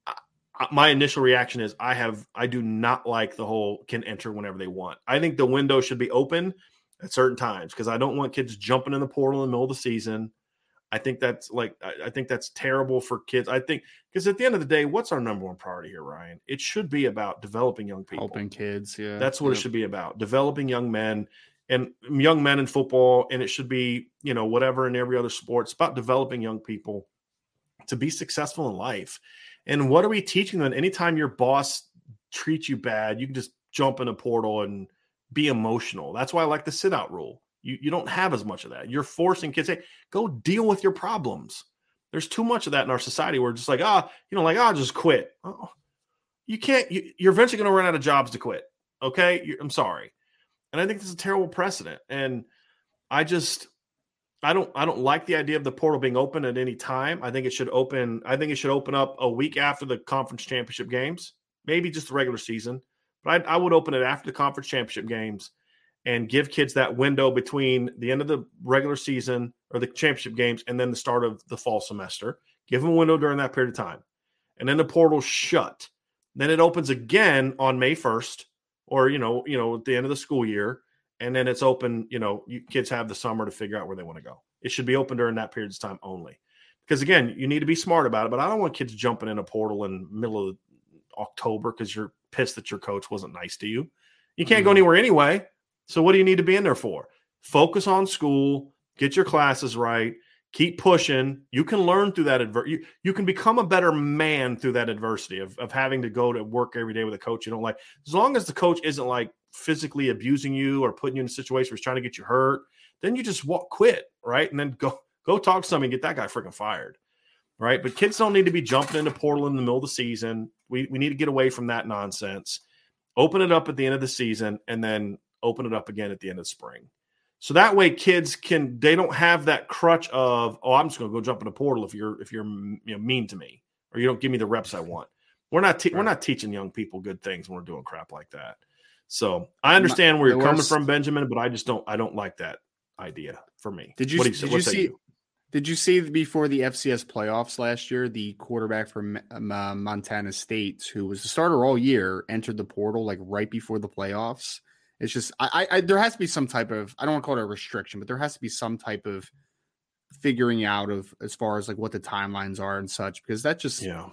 I, my initial reaction is I have I do not like the whole can enter whenever they want. I think the window should be open at certain times because I don't want kids jumping in the portal in the middle of the season. I think that's like I, I think that's terrible for kids. I think because at the end of the day, what's our number one priority here, Ryan? It should be about developing young people. helping kids. Yeah, That's what Yep. it should be about. Developing young men and young men in football. And it should be, you know, whatever in every other sport. It's about developing young people to be successful in life. And what are we teaching them? Anytime your boss treats you bad, you can just jump in a portal and be emotional. That's why I like the sit out rule. You, you don't have as much of that. You're forcing kids, hey, go deal with your problems. There's too much of that in our society where it's just like, ah, you know, like, ah, just quit. Oh, you can't, you, you're eventually going to run out of jobs to quit. Okay. You're, I'm sorry. And I think this is a terrible precedent. And I just, I don't, I don't like the idea of the portal being open at any time. I think it should open. I think it should open up a week after the conference championship games, maybe just the regular season, but I, I would open it after the conference championship games and give kids that window between the end of the regular season or the championship games and then the start of the fall semester. Give them a window during that period of time. And then the portal's shut. Then it opens again on May first or, you know, you know, at the end of the school year. And then it's open, you know, you, kids have the summer to figure out where they want to go. It should be open during that period of time only. Because, again, you need to be smart about it. But I don't want kids jumping in a portal in the middle of October because you're pissed that your coach wasn't nice to you. You can't mm-hmm. go anywhere anyway. So what do you need to be in there for? Focus on school, get your classes right, keep pushing. You can learn through that adversity. You, you can become a better man through that adversity of, of having to go to work every day with a coach you don't like. As long as the coach isn't like physically abusing you or putting you in a situation where he's trying to get you hurt, then you just walk, quit, right? And then go go talk to somebody and get that guy freaking fired, right? But kids don't need to be jumping into portal in the middle of the season. We we need to get away from that nonsense. Open it up at the end of the season and then open it up again at the end of spring. So that way kids can, they don't have that crutch of, oh, I'm just going to go jump in a portal if you're, if you're you know, mean to me, or you don't give me the reps I want. We're not, te- right. we're not teaching young people good things when we're doing crap like that. So I understand where you're coming from, Benjamin, but I just don't, I don't like that idea for me. Did you, what do you, did you see, you? did you see before the F C S playoffs last year, the quarterback from uh, Montana State, who was the starter all year, entered the portal like right before the playoffs? It's just, I, I, there has to be some type of, I don't want to call it a restriction, but there has to be some type of figuring out of as far as like what the timelines are and such, because that just, yeah,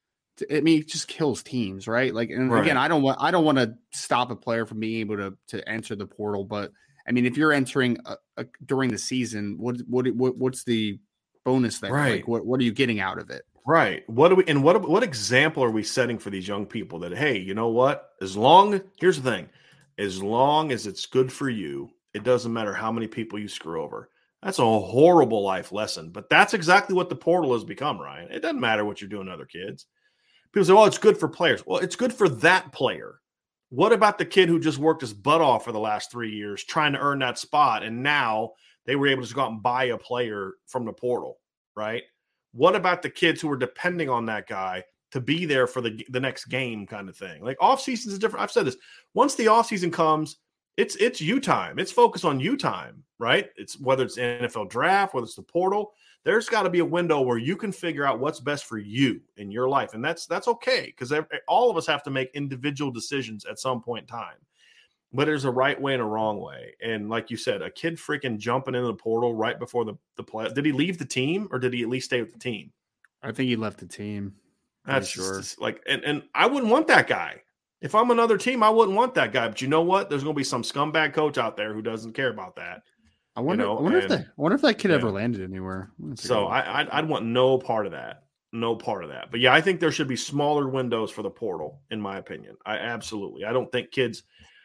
I mean, it just kills teams, right? Like, and right. again, I don't want, I don't want to stop a player from being able to to enter the portal, but I mean, if you're entering a, a, during the season, what, what, what, what's the bonus there? Right. Like, what, what are you getting out of it? Right. What do we, and what, what example are we setting for these young people that, hey, you know what? As long, here's the thing. As long as it's good for you, it doesn't matter how many people you screw over. That's a horrible life lesson, but that's exactly what the portal has become, Ryan. It doesn't matter what you're doing to other kids. People say, well, it's good for players. Well, it's good for that player. What about the kid who just worked his butt off for the last three years trying to earn that spot, and now they were able to just go out and buy a player from the portal, right? What about the kids who were depending on that guy to be there for the the next game kind of thing. Like off season is different. I've said this. Once the off season comes, it's it's you time. It's focused on you time, right? It's whether it's N F L draft, whether it's the portal. There's got to be a window where you can figure out what's best for you in your life, and that's that's okay because all of us have to make individual decisions at some point in time. But there's a right way and a wrong way, and like you said, a kid freaking jumping into the portal right before the the play. Did he leave the team, or did he at least stay with the team? I think he left the team. That's sure. Just, like, and and I wouldn't want that guy. If I'm another team, I wouldn't want that guy. But you know what? There's going to be some scumbag coach out there who doesn't care about that. I wonder. You know? I wonder and, if that. I wonder if that kid yeah. ever landed anywhere. So I, I'd, I'd want no part of that. No part of that. But yeah, I think there should be smaller windows for the portal, in my opinion. I absolutely. I don't think kids.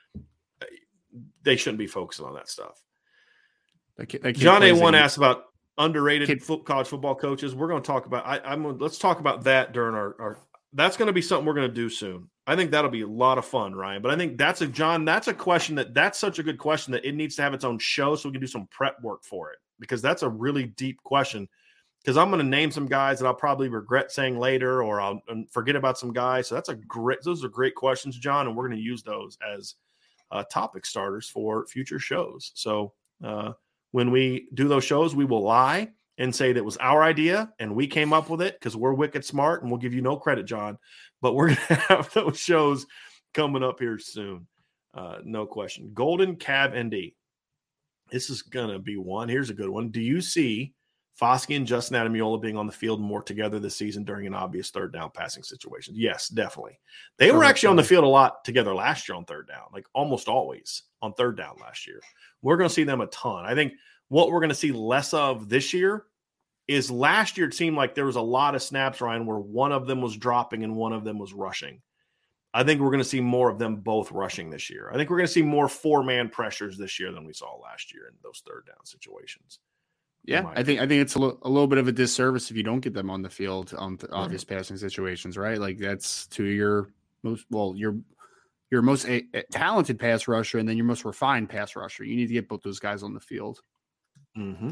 They shouldn't be focusing on that stuff. That kid, that kid John A. one asked about underrated kid. Fo- college football coaches. We're going to talk about. I, I'm. Let's talk about that during our. our that's going to be something we're going to do soon. I think that'll be a lot of fun, Ryan. But I think that's a John. That's a question that that's such a good question that it needs to have its own show so we can do some prep work for it because that's a really deep question. Because I'm going to name some guys that I'll probably regret saying later, or I'll forget about some guys. So that's a great. Those are great questions, John, and we're going to use those as uh, topic starters for future shows. So uh, when we do those shows, we will lie and say that it was our idea and we came up with it because we're wicked smart, and we'll give you no credit, John. But we're going to have those shows coming up here soon. Uh, no question. Golden Cab N D. This is going to be one. Here's a good one. Do you see Foskey and Justin Adamiola being on the field more together this season during an obvious third down passing situation? Yes, definitely. They were actually on the field a lot together last year on third down, like almost always on third down last year. We're going to see them a ton. I think what we're going to see less of this year is last year it seemed like there was a lot of snaps, Ryan, where one of them was dropping and one of them was rushing. I think we're going to see more of them both rushing this year. I think we're going to see more four-man pressures this year than we saw last year in those third down situations. Yeah, I think I think it's a, l- a little bit of a disservice if you don't get them on the field on the obvious mm-hmm. passing situations, right? Like that's to your most well, your your most a- a talented pass rusher and then your most refined pass rusher. You need to get both those guys on the field. Mm-hmm.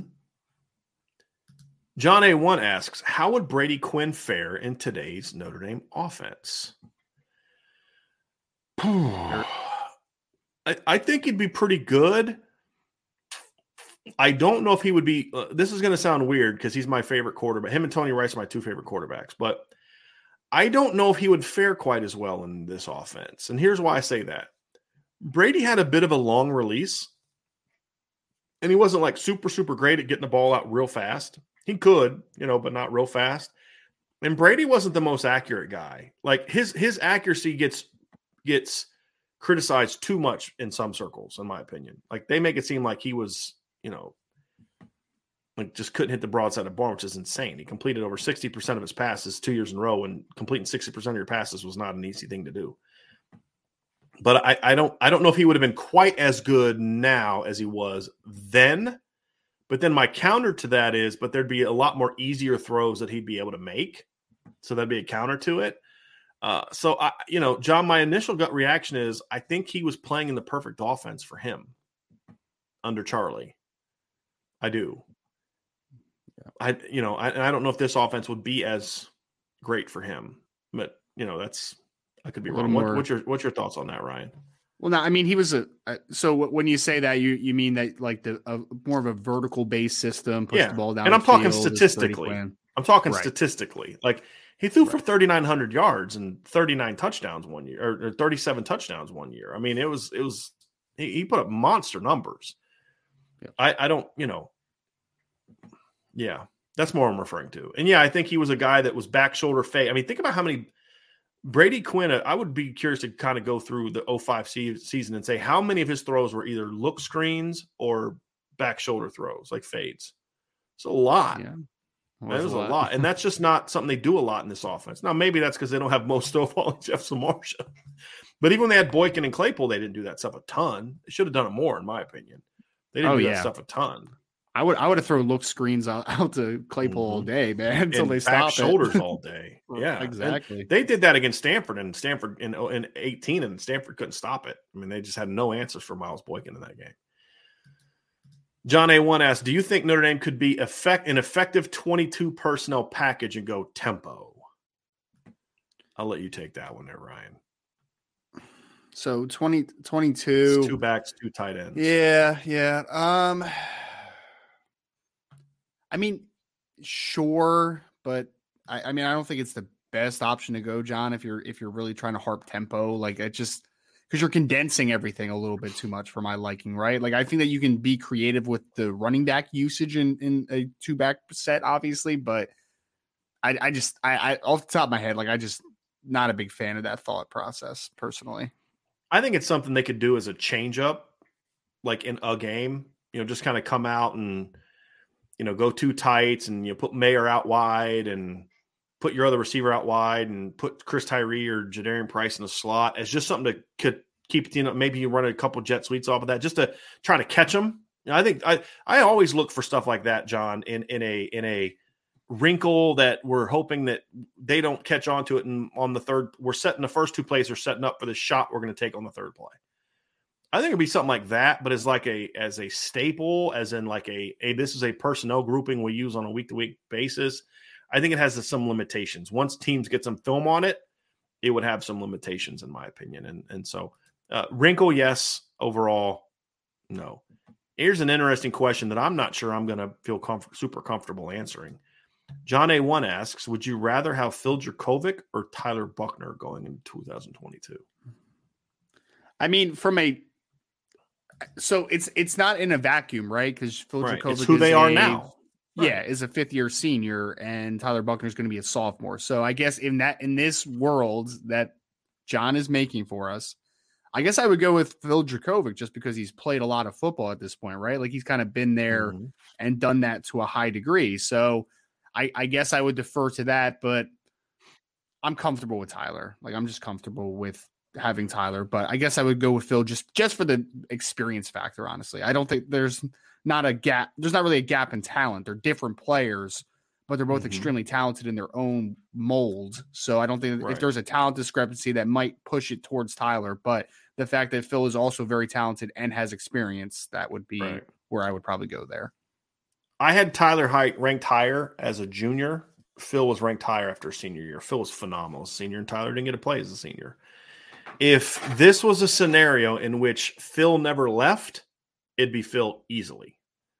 John A. one asks, how would Brady Quinn fare in today's Notre Dame offense? I, I think he'd be pretty good. I don't know if he would be uh, – this is going to sound weird because he's my favorite quarterback. Him and Tony Rice are my two favorite quarterbacks. But I don't know if he would fare quite as well in this offense. And here's why I say that. Brady had a bit of a long release, and he wasn't like super, super great at getting the ball out real fast. He could, you know, but not real fast. And Brady wasn't the most accurate guy. Like his his accuracy gets gets criticized too much in some circles, in my opinion. Like they make it seem like he was, you know, like just couldn't hit the broadside of the barn, which is insane. He completed over sixty percent of his passes two years in a row, and completing sixty percent of your passes was not an easy thing to do. But I, I don't I don't know if he would have been quite as good now as he was then. But then my counter to that is, but there'd be a lot more easier throws that he'd be able to make. So that'd be a counter to it. Uh, so, I, you know, John, my initial gut reaction is I think he was playing in the perfect offense for him under Charlie. I do. Yeah. I, you know, I, I don't know if this offense would be as great for him, but, you know, that's, I could be wrong. What, what's your, what's your thoughts on that, Ryan? Well, no, I mean, he was a, a so when you say that, you you mean that like the a, more of a vertical based system, push yeah. the ball down. And I'm the talking field, statistically. I'm talking right. statistically. Like he threw right. for thirty-nine hundred yards and thirty-nine touchdowns one year, or, or thirty-seven touchdowns one year. I mean, it was it was he, he put up monster numbers. Yeah. I I don't you know. Yeah, that's more I'm referring to. And yeah, I think he was a guy that was back shoulder fade. I mean, think about how many. Brady Quinn, I would be curious to kind of go through the oh five season and say how many of his throws were either look screens or back shoulder throws, like fades. It's a lot. Yeah. That was a lot. lot. And that's just not something they do a lot in this offense. Now, maybe that's because they don't have Mo Stovall and Jeff Samardzija. But even when they had Boykin and Claypool, they didn't do that stuff a ton. They should have done it more, in my opinion. They didn't oh, do yeah. that stuff a ton. I would I would have thrown look screens out, out to Claypool mm-hmm. all day, man, until and they back stop shoulders it. all day. Yeah, exactly. And they did that against Stanford, and Stanford in in eighteen, and Stanford couldn't stop it. I mean, they just had no answers for Miles Boykin in that game. John A. one asked, do you think Notre Dame could be effect an effective twenty-two personnel package and go tempo? I'll let you take that one there, Ryan. So twenty, twenty-two. It's two backs, two tight ends. Yeah, yeah. Um, I mean, sure, but I, I mean, I don't think it's the best option to go, John, if you're if you're really trying to harp tempo. Like, it just because you're condensing everything a little bit too much for my liking, right? Like, I think that you can be creative with the running back usage in, in a two back set, obviously, but I, I just I, I off the top of my head, like I just not a big fan of that thought process personally. I think it's something they could do as a change up, like in a game, you know, just kind of come out and, you know, go two tights and you know, put Mayer out wide and put your other receiver out wide and put Chris Tyree or Jadarian Price in the slot as just something to could keep, you know, maybe you run a couple jet sweeps off of that just to try to catch them. You know, I think I, I always look for stuff like that, John, in, in a, in a wrinkle that we're hoping that they don't catch on to it. And on the third, we're setting the first two plays are setting up for the shot we're going to take on the third play. I think it'd be something like that, but as like a, as a staple, as in like a, a, this is a personnel grouping we use on a week to week basis. I think it has some limitations. Once teams get some film on it, it would have some limitations in my opinion. And, and so uh, wrinkle, yes. Overall, no. Here's an interesting question that I'm not sure I'm going to feel comfort, super comfortable answering. John A one asks, would you rather have Phil Jurkovec or Tyler Buchner going into two thousand twenty-two? I mean, from a so it's it's not in a vacuum, right? Because Phil right. Jurkovec it's who is they are a, now. Yeah, right. is a fifth year senior, and Tyler Buchner is going to be a sophomore. So I guess in that in this world that John is making for us, I guess I would go with Phil Jurkovec just because he's played a lot of football at this point, right? Like he's kind of been there mm-hmm. and done that to a high degree. So I, I guess I would defer to that, but I'm comfortable with Tyler. Like I'm just comfortable with having Tyler, but I guess I would go with Phil just, just for the experience factor. Honestly, I don't think there's not a gap. There's not really a gap in talent. They're different players, but they're both mm-hmm. extremely talented in their own mold. So I don't think right. if there's a talent discrepancy that might push it towards Tyler, but the fact that Phil is also very talented and has experience, that would be right. where I would probably go there. I had Tyler Height ranked higher as a junior. Phil was ranked higher after senior year. Phil was phenomenal as a senior, and Tyler didn't get to play as a senior. If this was a scenario in which Phil never left, it'd be Phil easily.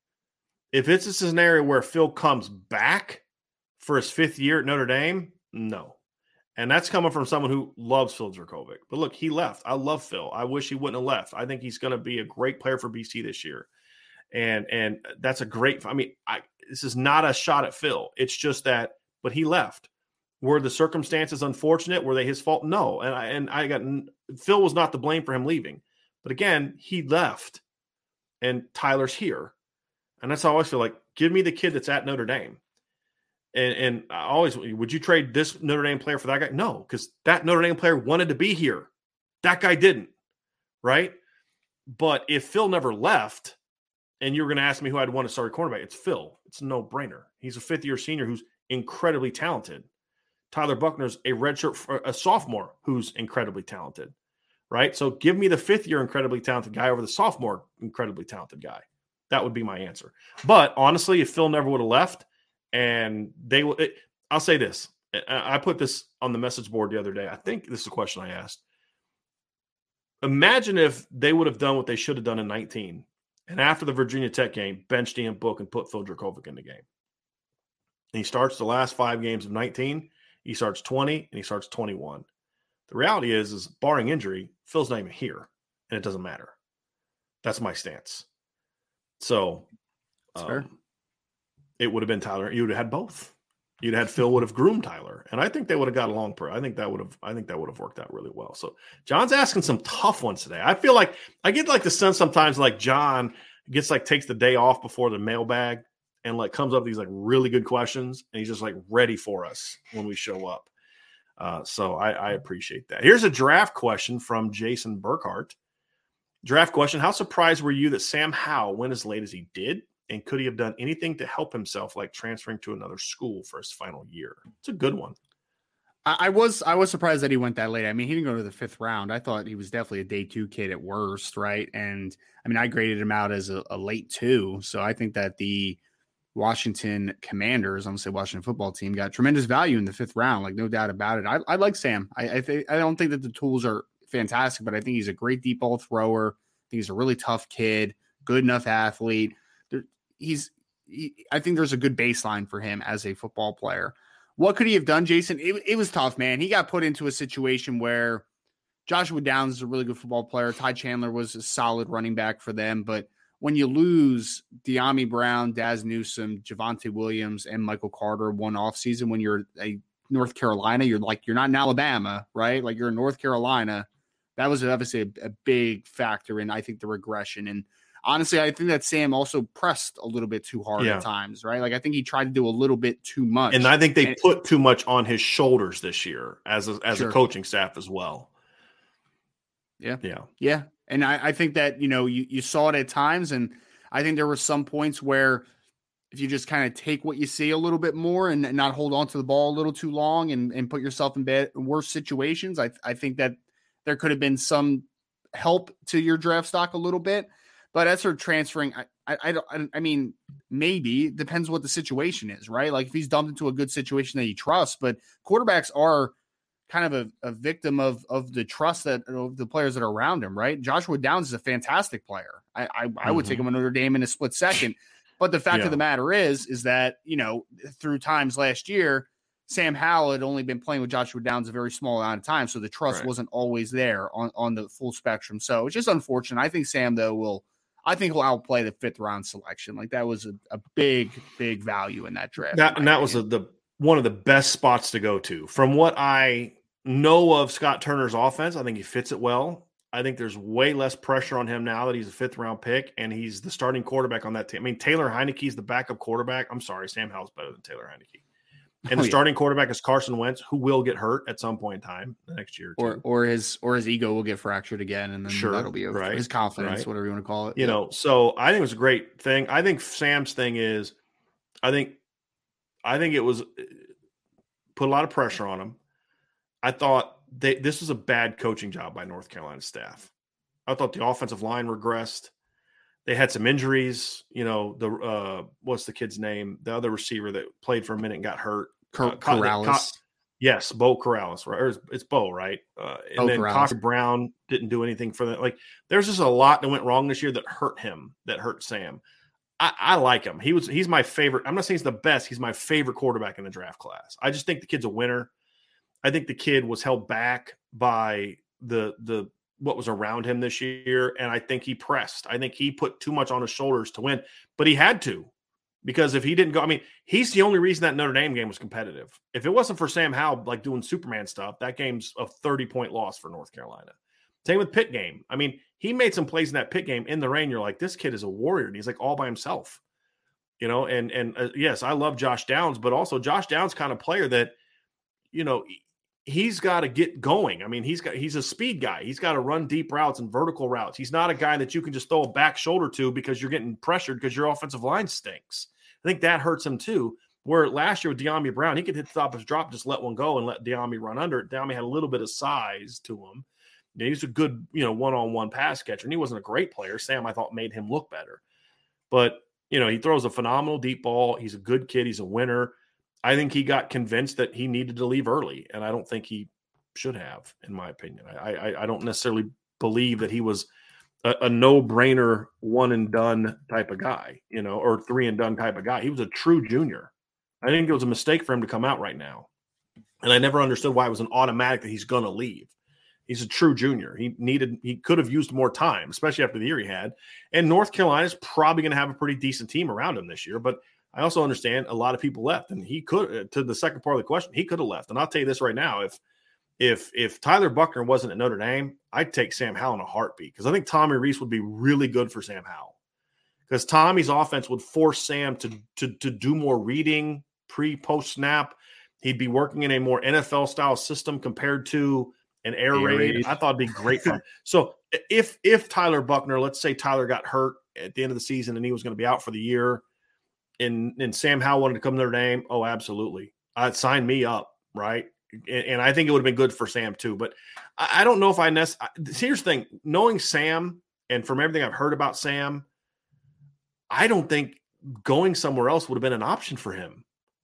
If it's a scenario where Phil comes back for his fifth year at Notre Dame, no. And that's coming from someone who loves Phil Jurkovec. But look, he left. I love Phil. I wish he wouldn't have left. I think he's going to be a great player for B C this year. And and that's a great – I mean, I, this is not a shot at Phil. It's just that – but he left. Were the circumstances unfortunate? Were they his fault? No. And I, and I got – Phil was not to blame for him leaving. But again, he left, and Tyler's here. And that's how I always feel like, give me the kid that's at Notre Dame. And, and I always – would you trade this Notre Dame player for that guy? No, because that Notre Dame player wanted to be here. That guy didn't, right? But if Phil never left – and you were going to ask me who I'd want to start a cornerback, it's Phil. It's a no-brainer. He's a fifth-year senior who's incredibly talented. Tyler Buchner's a redshirt, a sophomore who's incredibly talented, right? So give me the fifth-year incredibly talented guy over the sophomore incredibly talented guy. That would be my answer. But honestly, if Phil never would have left, and they would, it, I'll say this. I put this on the message board the other day. I think this is a question I asked. Imagine if they would have done what they should have done in nineteen. And after the Virginia Tech game, benched Ian Book and put Phil Jurkovec in the game. And he starts the last five games of nineteen. He starts twenty, and he starts twenty-one. The reality is, is barring injury, Phil's not even here, and it doesn't matter. That's my stance. So um, it would have been Tyler. You would have had both. You'd had Phil would have groomed Tyler, and I think they would have got along. Per, I think that would have. I think that would have worked out really well. So John's asking some tough ones today. I feel like I get like the sense sometimes like John gets like takes the day off before the mailbag and like comes up with these like really good questions, and he's just like ready for us when we show up. Uh, so I, I appreciate that. Here's a draft question from Jason Burkhart. Draft question: how surprised were you that Sam Howell went as late as he did? And could he have done anything to help himself, like transferring to another school for his final year? It's a good one. I, I was I was surprised that he went that late. I mean, he didn't go to the fifth round. I thought he was definitely a day two kid at worst, right? And I mean, I graded him out as a, a late two. So I think that the Washington Commanders, I'm going to say Washington football team, got tremendous value in the fifth round, like no doubt about it. I, I like Sam. I I, th- I don't think that the tools are fantastic, but I think he's a great deep ball thrower. I think he's a really tough kid, good enough athlete. There, he's, he, I think there's a good baseline for him as a football player. What could he have done, Jason? It, it was tough, man. He got put into a situation where Joshua Downs is a really good football player. Ty Chandler was a solid running back for them. But when you lose De'Ami Brown, Daz Newsome, Javonte Williams, and Michael Carter one offseason, when you're a North Carolina, you're like, you're not in Alabama, right? Like you're in North Carolina. That was obviously a, a big factor in, I think, the regression. And honestly, I think that Sam also pressed a little bit too hard yeah. at times, right? Like I think he tried to do a little bit too much. And I think they and, put too much on his shoulders this year as a, as sure. a coaching staff as well. Yeah. Yeah. Yeah. And I, I think that, you know, you, you saw it at times. And I think there were some points where if you just kind of take what you see a little bit more and, and not hold on to the ball a little too long and, and put yourself in bad, worse situations, I, I think that there could have been some help to your draft stock a little bit. But as for transferring, I, I, I don't. I mean, maybe it depends what the situation is, right? Like if he's dumped into a good situation that he trusts, but quarterbacks are kind of a, a victim of of the trust that of the players that are around him, right? Joshua Downs is a fantastic player. I I, mm-hmm. I would take him on Notre Dame in a split second. But the fact yeah. of the matter is, is that you know through times last year, Sam Howell had only been playing with Joshua Downs a very small amount of time, so the trust right. wasn't always there on on the full spectrum. So it's just unfortunate. I think Sam though will. I think he'll outplay the fifth round selection. Like that was a, a big, big value in that draft. That, and that was a, the one of the best spots to go to. From what I know of Scott Turner's offense, I think he fits it well. I think there's way less pressure on him now that he's a fifth round pick and he's the starting quarterback on that team. I mean, Taylor Heineke's the backup quarterback. I'm sorry, Sam Howell's better than Taylor Heineke. And oh, the starting yeah. quarterback is Carson Wentz, who will get hurt at some point in time the next year. Or, or or his or his ego will get fractured again, and then sure, that'll be over. Right, his confidence, right. whatever you want to call it. You yeah. know, so I think it was a great thing. I think Sam's thing is, I think, I think it was put a lot of pressure on him. I thought they, this was a bad coaching job by North Carolina staff. I thought the offensive line regressed. They had some injuries, you know, the uh, what's the kid's name? The other receiver that played for a minute and got hurt. Cor- uh, Corrales. Co- yes, Bo Corrales, right? Or it's Bo, right? Uh, and Bo then Cocker Brown didn't do anything for that. Like, there's just a lot that went wrong this year that hurt him, that hurt Sam. I, I like him. He was he's my favorite. I'm not saying he's the best. He's my favorite quarterback in the draft class. I just think the kid's a winner. I think the kid was held back by the the what was around him this year, and I think he pressed. I think he put too much on his shoulders to win, but he had to, because if he didn't go, I mean, he's the only reason that Notre Dame game was competitive. If it wasn't for Sam Howell like doing Superman stuff, that game's a thirty-point loss for North Carolina. Same with Pitt game. I mean, he made some plays in that Pitt game in the rain. You're like, this kid is a warrior, and he's like all by himself, you know. And and uh, yes, I love Josh Downs, but also Josh Downs kind of player that, you know, he's got to get going. I mean, he's got he's a speed guy. He's got to run deep routes and vertical routes. He's not a guy that you can just throw a back shoulder to because you're getting pressured because your offensive line stinks. I think that hurts him too. Where last year with De'Ami Brown, he could hit the top of his drop, just let one go and let De'Ami run under it. De'Ami had a little bit of size to him. He's a good, you know, one-on-one pass catcher, and he wasn't a great player. Sam, I thought, made him look better. But, you know, he throws a phenomenal deep ball. He's a good kid. He's a winner. I think he got convinced that he needed to leave early, and I don't think he should have, in my opinion. I I, I don't necessarily believe that he was a, a no-brainer one-and-done type of guy, you know, or three-and-done type of guy. He was a true junior. I think it was a mistake for him to come out right now, and I never understood why it was an automatic that he's going to leave. He's a true junior. He needed, he could have used more time, especially after the year he had. And North Carolina's probably going to have a pretty decent team around him this year, but I also understand a lot of people left, and he could, to the second part of the question, he could have left. And I'll tell you this right now, if if if Tyler Buchner wasn't at Notre Dame, I'd take Sam Howell in a heartbeat, because I think Tommy Rees would be really good for Sam Howell, because Tommy's offense would force Sam to, to, to do more reading pre, post snap. He'd be working in a more N F L-style system compared to an air, air raid. raid. I thought it'd be great for him. So if if Tyler Buchner, let's say Tyler got hurt at the end of the season and he was going to be out for the year, And, and Sam Howell wanted to come to Notre Dame, oh, absolutely. I'd sign me up, right? And, and I think it would have been good for Sam too. But I, I don't know if I nec- – here's the thing. Knowing Sam, and from everything I've heard about Sam, I don't think going somewhere else would have been an option for him.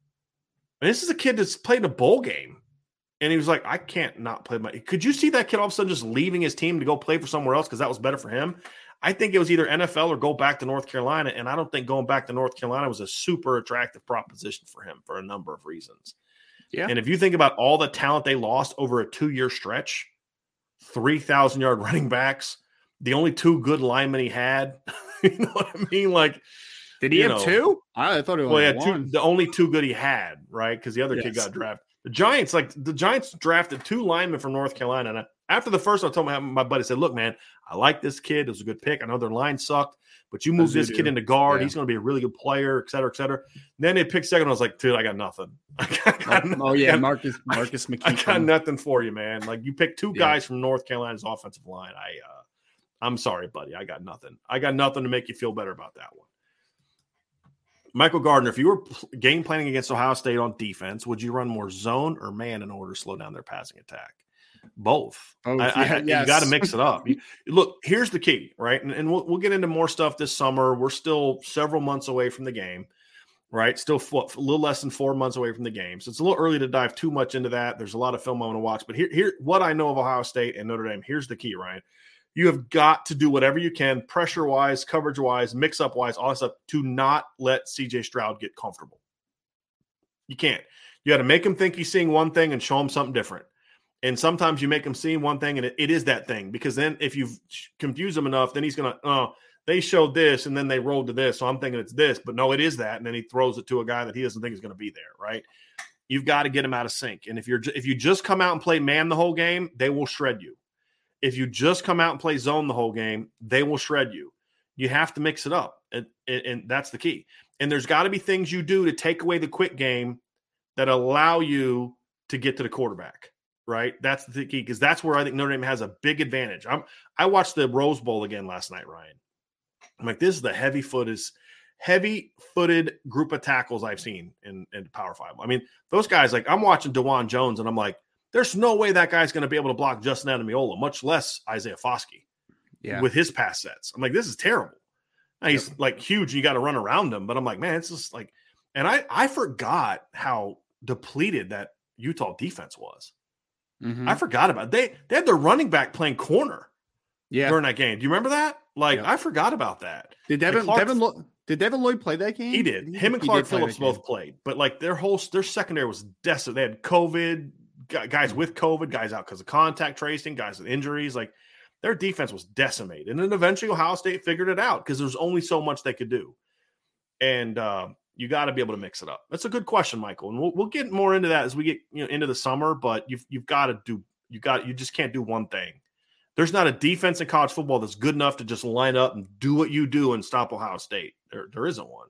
And this is a kid that's played in a bowl game. And he was like, I can't not play my – could you see that kid all of a sudden just leaving his team to go play for somewhere else because that was better for him? I think it was either N F L or go back to North Carolina, and I don't think going back to North Carolina was a super attractive proposition for him for a number of reasons. Yeah. And if you think about all the talent they lost over a two-year stretch, three thousand-yard running backs, the only two good linemen he had, you know what I mean? Like, did he have know, two? I thought it was well, yeah, one. Two, the only two good he had, right? Because the other yes. kid got drafted. The Giants, like the Giants drafted two linemen from North Carolina. And after the first one, I told my, my buddy, I said, look, man, I like this kid. It was a good pick. I know their line sucked, but you move this kid into guard. Yeah. He's going to be a really good player, et cetera, et cetera. And then they picked second. I was like, dude, I got nothing. I got, oh, oh, yeah, Marcus Marcus McKee. I got nothing for you, man. Like you picked two guys yeah. from North Carolina's offensive line. I, uh, I'm sorry, buddy. I got nothing. I got nothing to make you feel better about that one. Michael Gardner, if you were game planning against Ohio State on defense, would you run more zone or man in order to slow down their passing attack? Both. Oh, I, yeah, I, yes. You got to mix it up. You, look, here's the key, right? And, and we'll, we'll get into more stuff this summer. We're still several months away from the game, right? Still four, a little less than four months away from the game. So it's a little early to dive too much into that. There's a lot of film I want to watch. But here, here, what I know of Ohio State and Notre Dame, here's the key, Ryan. You have got to do whatever you can, pressure-wise, coverage-wise, mix-up-wise, all that stuff, to not let C J Stroud get comfortable. You can't. You got to make him think he's seeing one thing and show him something different. And sometimes you make him see one thing, and it, it is that thing. Because then if you confuse him enough, then he's going to, oh, they showed this, and then they rolled to this, so I'm thinking it's this. But no, it is that, and then he throws it to a guy that he doesn't think is going to be there, right? You've got to get him out of sync. And if you're if you just come out and play man the whole game, they will shred you. If you just come out and play zone the whole game, they will shred you. You have to mix it up, and, and, and that's the key. And there's got to be things you do to take away the quick game that allow you to get to the quarterback, right? That's the key, because that's where I think Notre Dame has a big advantage. I'm, I watched the Rose Bowl again last night, Ryan. I'm like, this is the heavy-footed, heavy-footed group of tackles I've seen in, in Power Five. I mean, those guys, like I'm watching DeJuan Jones, and I'm like, there's no way that guy's going to be able to block Justin Ademilola, much less Isaiah Foskey yeah. with his pass sets. I'm like, this is terrible. Now, he's yep. like huge. You got to run around him. But I'm like, man, it's just like – and I, I forgot how depleted that Utah defense was. Mm-hmm. I forgot about it. They, they had their running back playing corner yeah. during that game. Do you remember that? Like, yep. I forgot about that. Did Devin, Clark, Devin Lo- did Devin Lloyd play that game? He did. He, Him and he Clark play Phillips both played. But, like, their whole – their secondary was desolate. They had COVID – guys with COVID, guys out because of contact tracing, guys with injuries. Like their defense was decimated. And then eventually Ohio State figured it out because there's only so much they could do. And uh, you got to be able to mix it up. That's a good question, Michael. And we'll, we'll get more into that as we get you know into the summer. But you've you've got to do you got you just can't do one thing. There's not a defense in college football that's good enough to just line up and do what you do and stop Ohio State. There there isn't one.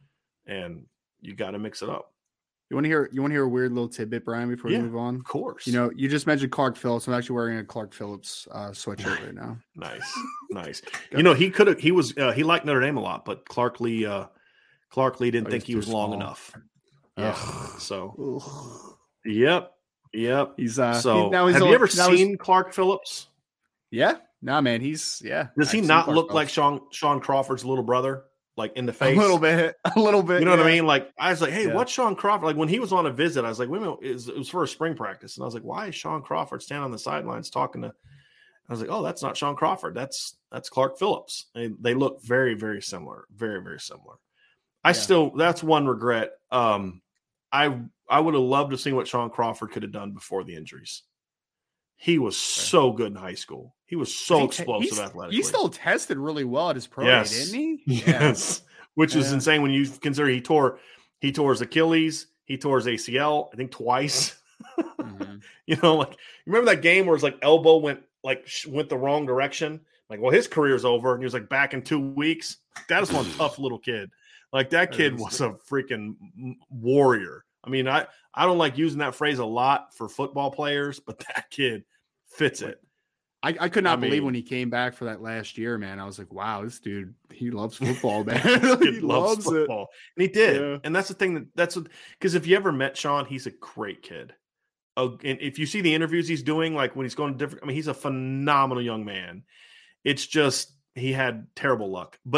And you got to mix it up. You want to hear? You want to hear a weird little tidbit, Brian? Before yeah, we move on, of course. You know, you just mentioned Clark Phillips. I'm actually wearing a Clark Phillips uh, sweatshirt right now. Nice, nice. You know, he could have. He was. Uh, he liked Notre Dame a lot, but Clark Lee. Uh, Clark Lee didn't oh, think he was long small. enough. Yeah. Ugh. So. Ugh. Yep. Yep. He's. Uh, so. He, now he's have a, you ever seen he's... Clark Phillips? Yeah. Nah, man. He's. Yeah. Does he not look Phillips. like Sean Sean Crawford's little brother? Like in the face, a little bit, a little bit. You know yeah. what I mean? Like I was like, hey, yeah. what's Sean Crawford? Like when he was on a visit, I was like, wait a minute, it was, it was for a spring practice, and I was like, why is Sean Crawford standing on the sidelines talking to? I was like, oh, that's not Sean Crawford. That's that's Clark Phillips. And they look very, very similar, very, very similar. I yeah. still that's one regret. Um, I I would have loved to see what Sean Crawford could have done before the injuries. He was so good in high school. He was so he, explosive athletically. He still tested really well at his pro yes. day, didn't he? Yes. Yeah. Which is yeah. insane when you consider he tore he tore his Achilles, he tore his A C L, I think twice. Mm-hmm. You know, like you remember that game where his like elbow went like went the wrong direction? Like, well, his career's over, and he was like back in two weeks. That is one tough little kid. Like that kid was a freaking warrior. I mean, I, I don't like using that phrase a lot for football players, but that kid fits it. I, I could not I believe mean, when he came back for that last year, man. I was like, wow, this dude, he loves football, man. he, he loves, loves football. It. And he did. Yeah. And that's the thing that that's because if you ever met Sean, he's a great kid. Oh, and if you see the interviews he's doing, like when he's going to different, I mean, he's a phenomenal young man. It's just he had terrible luck. But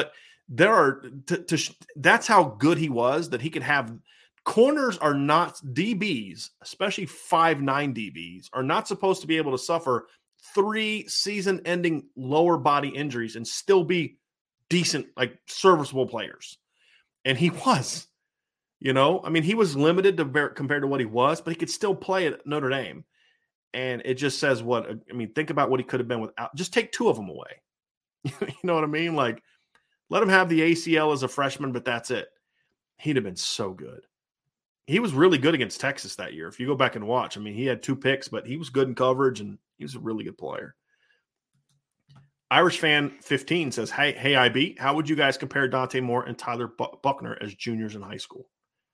there are to, to that's how good he was, that he could have corners are not D Bs, especially five nine D Bs, are not supposed to be able to suffer three season-ending lower body injuries and still be decent, like serviceable players. And he was, you know, I mean, he was limited to bear, compared to what he was, but he could still play at Notre Dame. And it just says what, I mean, think about what he could have been without, just take two of them away. You know what I mean? Like, let him have the A C L as a freshman, but that's it. He'd have been so good. He was really good against Texas that year. If you go back and watch, I mean, he had two picks, but he was good in coverage and he was a really good player. Irish fan fifteen says, Hey, hey, I B, how would you guys compare Dante Moore and Tyler Buchner as juniors in high school?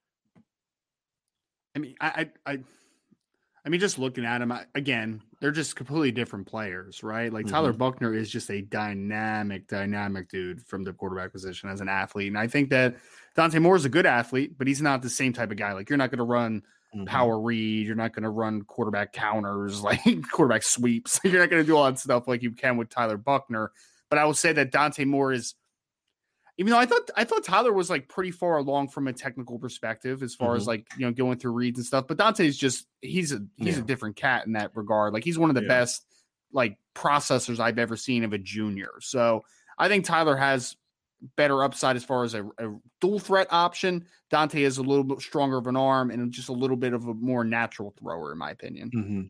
I mean, I, I, I mean, just looking at him I, again, they're just completely different players, right? Like mm-hmm. Tyler Buchner is just a dynamic, dynamic dude from the quarterback position as an athlete. And I think that Dante Moore is a good athlete, but he's not the same type of guy. Like, you're not going to run mm-hmm. power read. You're not going to run quarterback counters, like quarterback sweeps. You're not going to do all that stuff like you can with Tyler Buchner. But I will say that Dante Moore is, even though I thought I thought Tyler was like pretty far along from a technical perspective as far mm-hmm. as like, you know, going through reads and stuff. But Dante's just he's a he's yeah. a different cat in that regard. Like, he's one of the yeah. best like processors I've ever seen of a junior. So I think Tyler has better upside as far as a, a dual threat option. Dante is a little bit stronger of an arm and just a little bit of a more natural thrower, in my opinion. Mm-hmm.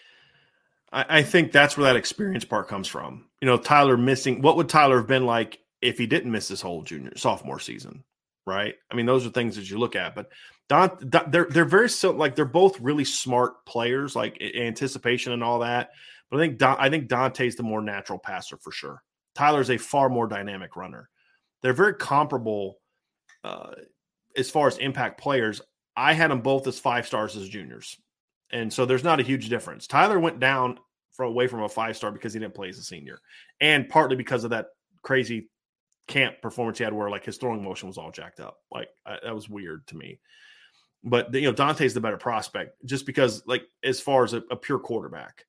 I, I think that's where that experience part comes from. You know, Tyler missing. What would Tyler have been like if he didn't miss his whole junior sophomore season, right? I mean, those are things that you look at, but Don, they're, they're very, so like, they're both really smart players, like anticipation and all that. But I think, Don, I think Dante's the more natural passer for sure. Tyler's a far more dynamic runner. They're very comparable uh, as far as impact players. I had them both as five stars as juniors. And so there's not a huge difference. Tyler went down from away from a five star because he didn't play as a senior, and partly because of that crazy camp performance he had where like his throwing motion was all jacked up. Like I, that was weird to me. But you know, Dante's the better prospect just because, like, as far as a, a pure quarterback,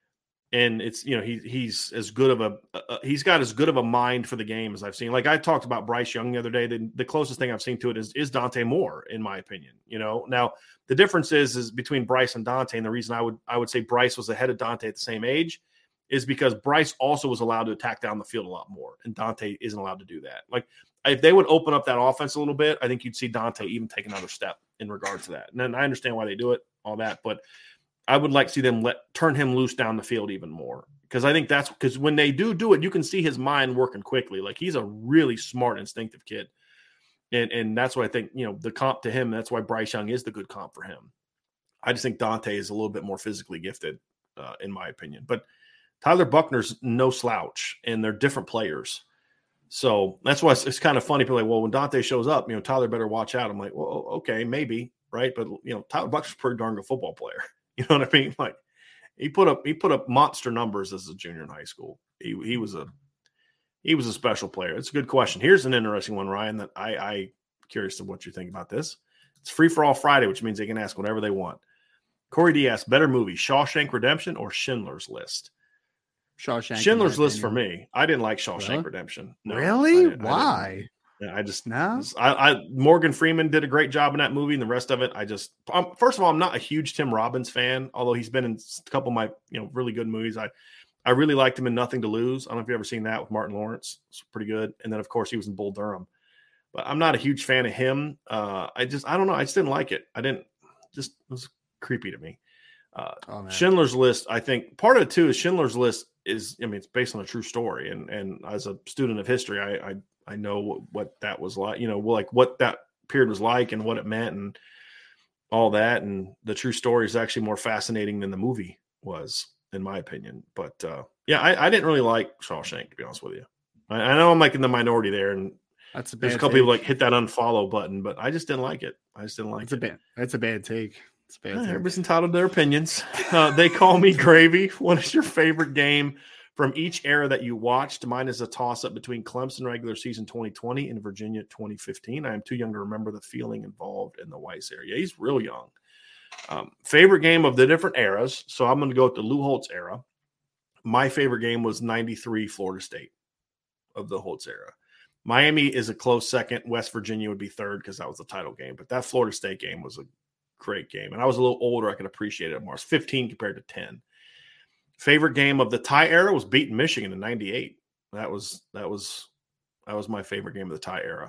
and it's, you know, he he's as good of a uh, he's got as good of a mind for the game as I've seen. Like I talked about Bryce Young the other day. The, the closest thing I've seen to it is is Dante Moore, in my opinion. You know, now the difference is is between Bryce and Dante, and the reason I would I would say Bryce was ahead of Dante at the same age is because Bryce also was allowed to attack down the field a lot more, and Dante isn't allowed to do that. Like, if they would open up that offense a little bit, I think you'd see Dante even take another step in regards to that. And then I understand why they do it, all that, but I would like to see them let turn him loose down the field even more, because I think that's because when they do do it, you can see his mind working quickly. Like, he's a really smart, instinctive kid, and and that's what I think. You know, the comp to him. That's why Bryce Young is the good comp for him. I just think Dante is a little bit more physically gifted, uh, in my opinion, but Tyler Buchner's no slouch, and they're different players. So that's why it's, it's kind of funny. People are like, well, when Dante shows up, you know, Tyler better watch out. I'm like, well, okay, maybe, right? But, you know, Tyler Buchner's a pretty darn good football player. You know what I mean? Like, he put up he put up monster numbers as a junior in high school. He he was a he was a special player. It's a good question. Here's an interesting one, Ryan, that I I curious to what you think about this. It's Free for All Friday, which means they can ask whatever they want. Corey D asks, better movie, Shawshank Redemption or Schindler's List? Shawshank. Schindler's List for me. I didn't like Shawshank really? Redemption. No, really? I, Why? I, yeah, I just no. I, I Morgan Freeman did a great job in that movie, and the rest of it, I just. Um, first of all, I'm not a huge Tim Robbins fan, although he's been in a couple of my you know really good movies. I I really liked him in Nothing to Lose. I don't know if you've ever seen that with Martin Lawrence. It's pretty good. And then of course he was in Bull Durham. But I'm not a huge fan of him. Uh, I just I don't know. I just didn't like it. I didn't. Just it was creepy to me. Uh, oh, Schindler's List, I think part of it too is Schindler's List is, I mean, it's based on a true story. And, and as a student of history, I, I, I know what, what that was like, you know, like what that period was like and what it meant and all that. And the true story is actually more fascinating than the movie was, in my opinion. But uh, yeah, I, I didn't really like Shawshank, to be honest with you. I, I know I'm like in the minority there, and that's a there's a couple take. people like hit that unfollow button, but I just didn't like it. I just didn't like that's it. A bad, that's a bad take. Everybody's entitled to their opinions. Uh, they call me Gravy. What is your favorite game from each era that you watched? Mine is a toss-up between Clemson regular season twenty twenty and Virginia twenty fifteen. I am too young to remember the feeling involved in the Weiss area. He's real young. Um, favorite game of the different eras. So I'm going to go with the Lou Holtz era. My favorite game was ninety-three Florida State of the Holtz era. Miami is a close second. West Virginia would be third because that was the title game. But that Florida State game was a great game. And I was a little older. I could appreciate it more. It's fifteen compared to ten. Favorite game of the tie era was beating Michigan in ninety-eight. That was that was that was my favorite game of the tie era.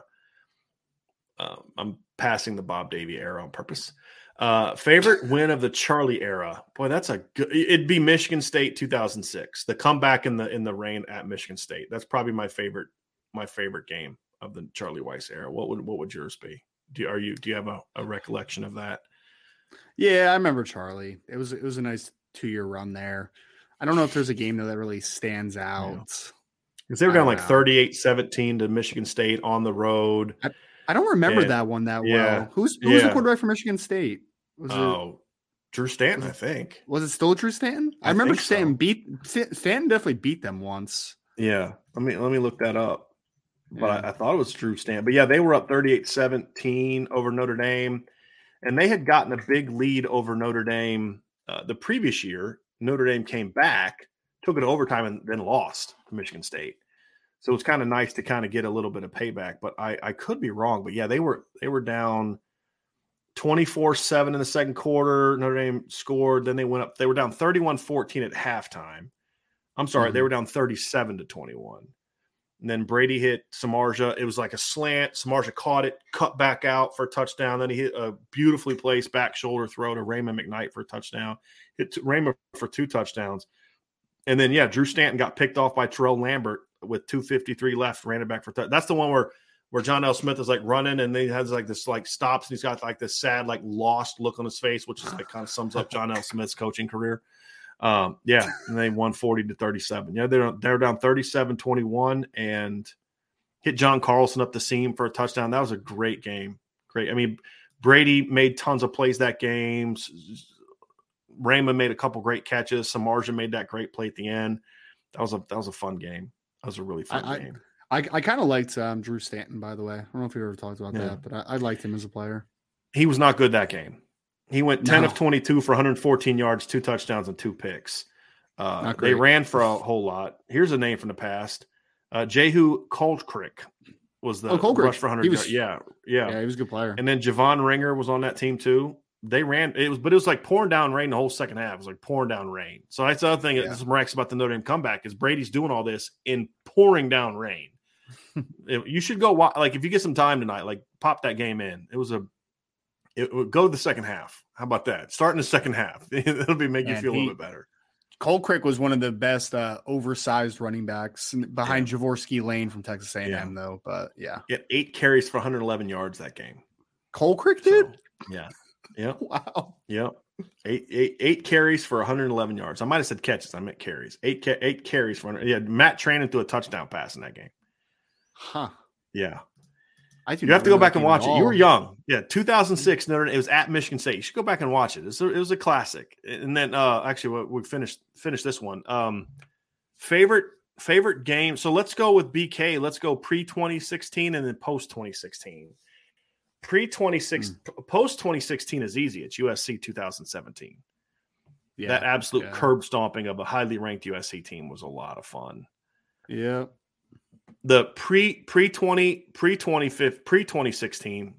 Uh, I'm passing the Bob Davie era on purpose. Uh, favorite win of the Charlie era. Boy, that's a good. It'd be Michigan State two thousand six. The comeback in the in the rain at Michigan State. That's probably my favorite. My favorite game of the Charlie Weis era. What would what would yours be? Do you, are you do you have a, a recollection of that? Yeah, I remember Charlie. It was it was a nice two year run there. I don't know if there's a game though that really stands out. Because they were down like thirty-eight seventeen to Michigan State on the road. I, I don't remember and, that one that yeah, well. Who's who was yeah. the quarterback for Michigan State? Was oh, it, Drew Stanton, I think. Was it still Drew Stanton? I, I remember Stanton so. beat Stanton definitely beat them once. Yeah, let me let me look that up. But yeah. I, I thought it was Drew Stanton. But yeah, they were up thirty-eight seventeen over Notre Dame, and they had gotten a big lead over Notre Dame uh, the previous year. Notre Dame came back, took it to overtime, and then lost to Michigan State. So it's kind of nice to kind of get a little bit of payback. But I, I could be wrong. But yeah, they were they were down twenty-four seven in the second quarter. Notre Dame scored. Then they went up. They were down thirty-one fourteen at halftime. I'm sorry, mm-hmm. they were down thirty-seven to twenty-one. And then Brady hit Samardzija. It was like a slant. Samardzija caught it, cut back out for a touchdown. Then he hit a beautifully placed back shoulder throw to Raymond McKnight for a touchdown. Hit Raymond for two touchdowns. And then, yeah, Drew Stanton got picked off by Terrell Lambert with two fifty-three left, ran it back for touchdown. That's the one where where John L. Smith is like running and he has like this like stops and he's got like this sad, like lost look on his face, which is like kind of sums up John L. Smith's coaching career. Um, yeah, and they won forty to thirty-seven. Yeah, they're they're down thirty-seven twenty-one and hit John Carlson up the seam for a touchdown. That was a great game. Great. I mean, Brady made tons of plays that game. Raymond made a couple great catches. Samardzija made that great play at the end. That was a that was a fun game. That was a really fun I, game. I I, I kind of liked um, Drew Stanton, by the way. I don't know if you ever talked about yeah. that, but I, I liked him as a player. He was not good that game. He went ten no. of twenty-two for one hundred fourteen yards, two touchdowns, and two picks. Uh, they ran for a whole lot. Here's a name from the past. Uh, Jehu Colcrick was the oh, rush for one hundred was, yards. Yeah, yeah. Yeah, he was a good player. And then Javon Ringer was on that team too. They ran – it was, but it was like pouring down rain the whole second half. It was like pouring down rain. So that's the other thing yeah. that's miraculous about the Notre Dame comeback is Brady's doing all this in pouring down rain. You should go watch – like if you get some time tonight, like pop that game in. It was a – it would go to the second half. How about that? Start in the second half. It'll be make you and feel he, a little bit better. Colcrick was one of the best uh, oversized running backs behind yeah. Jaworski Lane from Texas A and M, yeah. though. But yeah, he had eight carries for one hundred eleven yards that game. Colcrick did, so, yeah, yeah, wow, yeah, eight, eight, eight carries for one hundred eleven yards. I might have said catches. I meant carries. Eight, eight carries for one hundred. Yeah, Matt Trannon threw a touchdown pass in that game. Huh? Yeah. I you have to go back and watch it. You were young. Yeah, two thousand six, Notre Dame. It was at Michigan State. You should go back and watch it. It was a, it was a classic. And then, uh, actually, we finished finish this one. Um, favorite favorite game. So let's go with B K. Let's go pre twenty sixteen and then post twenty sixteen. Pre twenty sixteen, mm. post twenty sixteen is easy. It's U S C two thousand seventeen. Yeah, that absolute yeah. curb stomping of a highly ranked U S C team was a lot of fun. Yeah. The pre pre twenty pre twenty fifth pre twenty sixteen,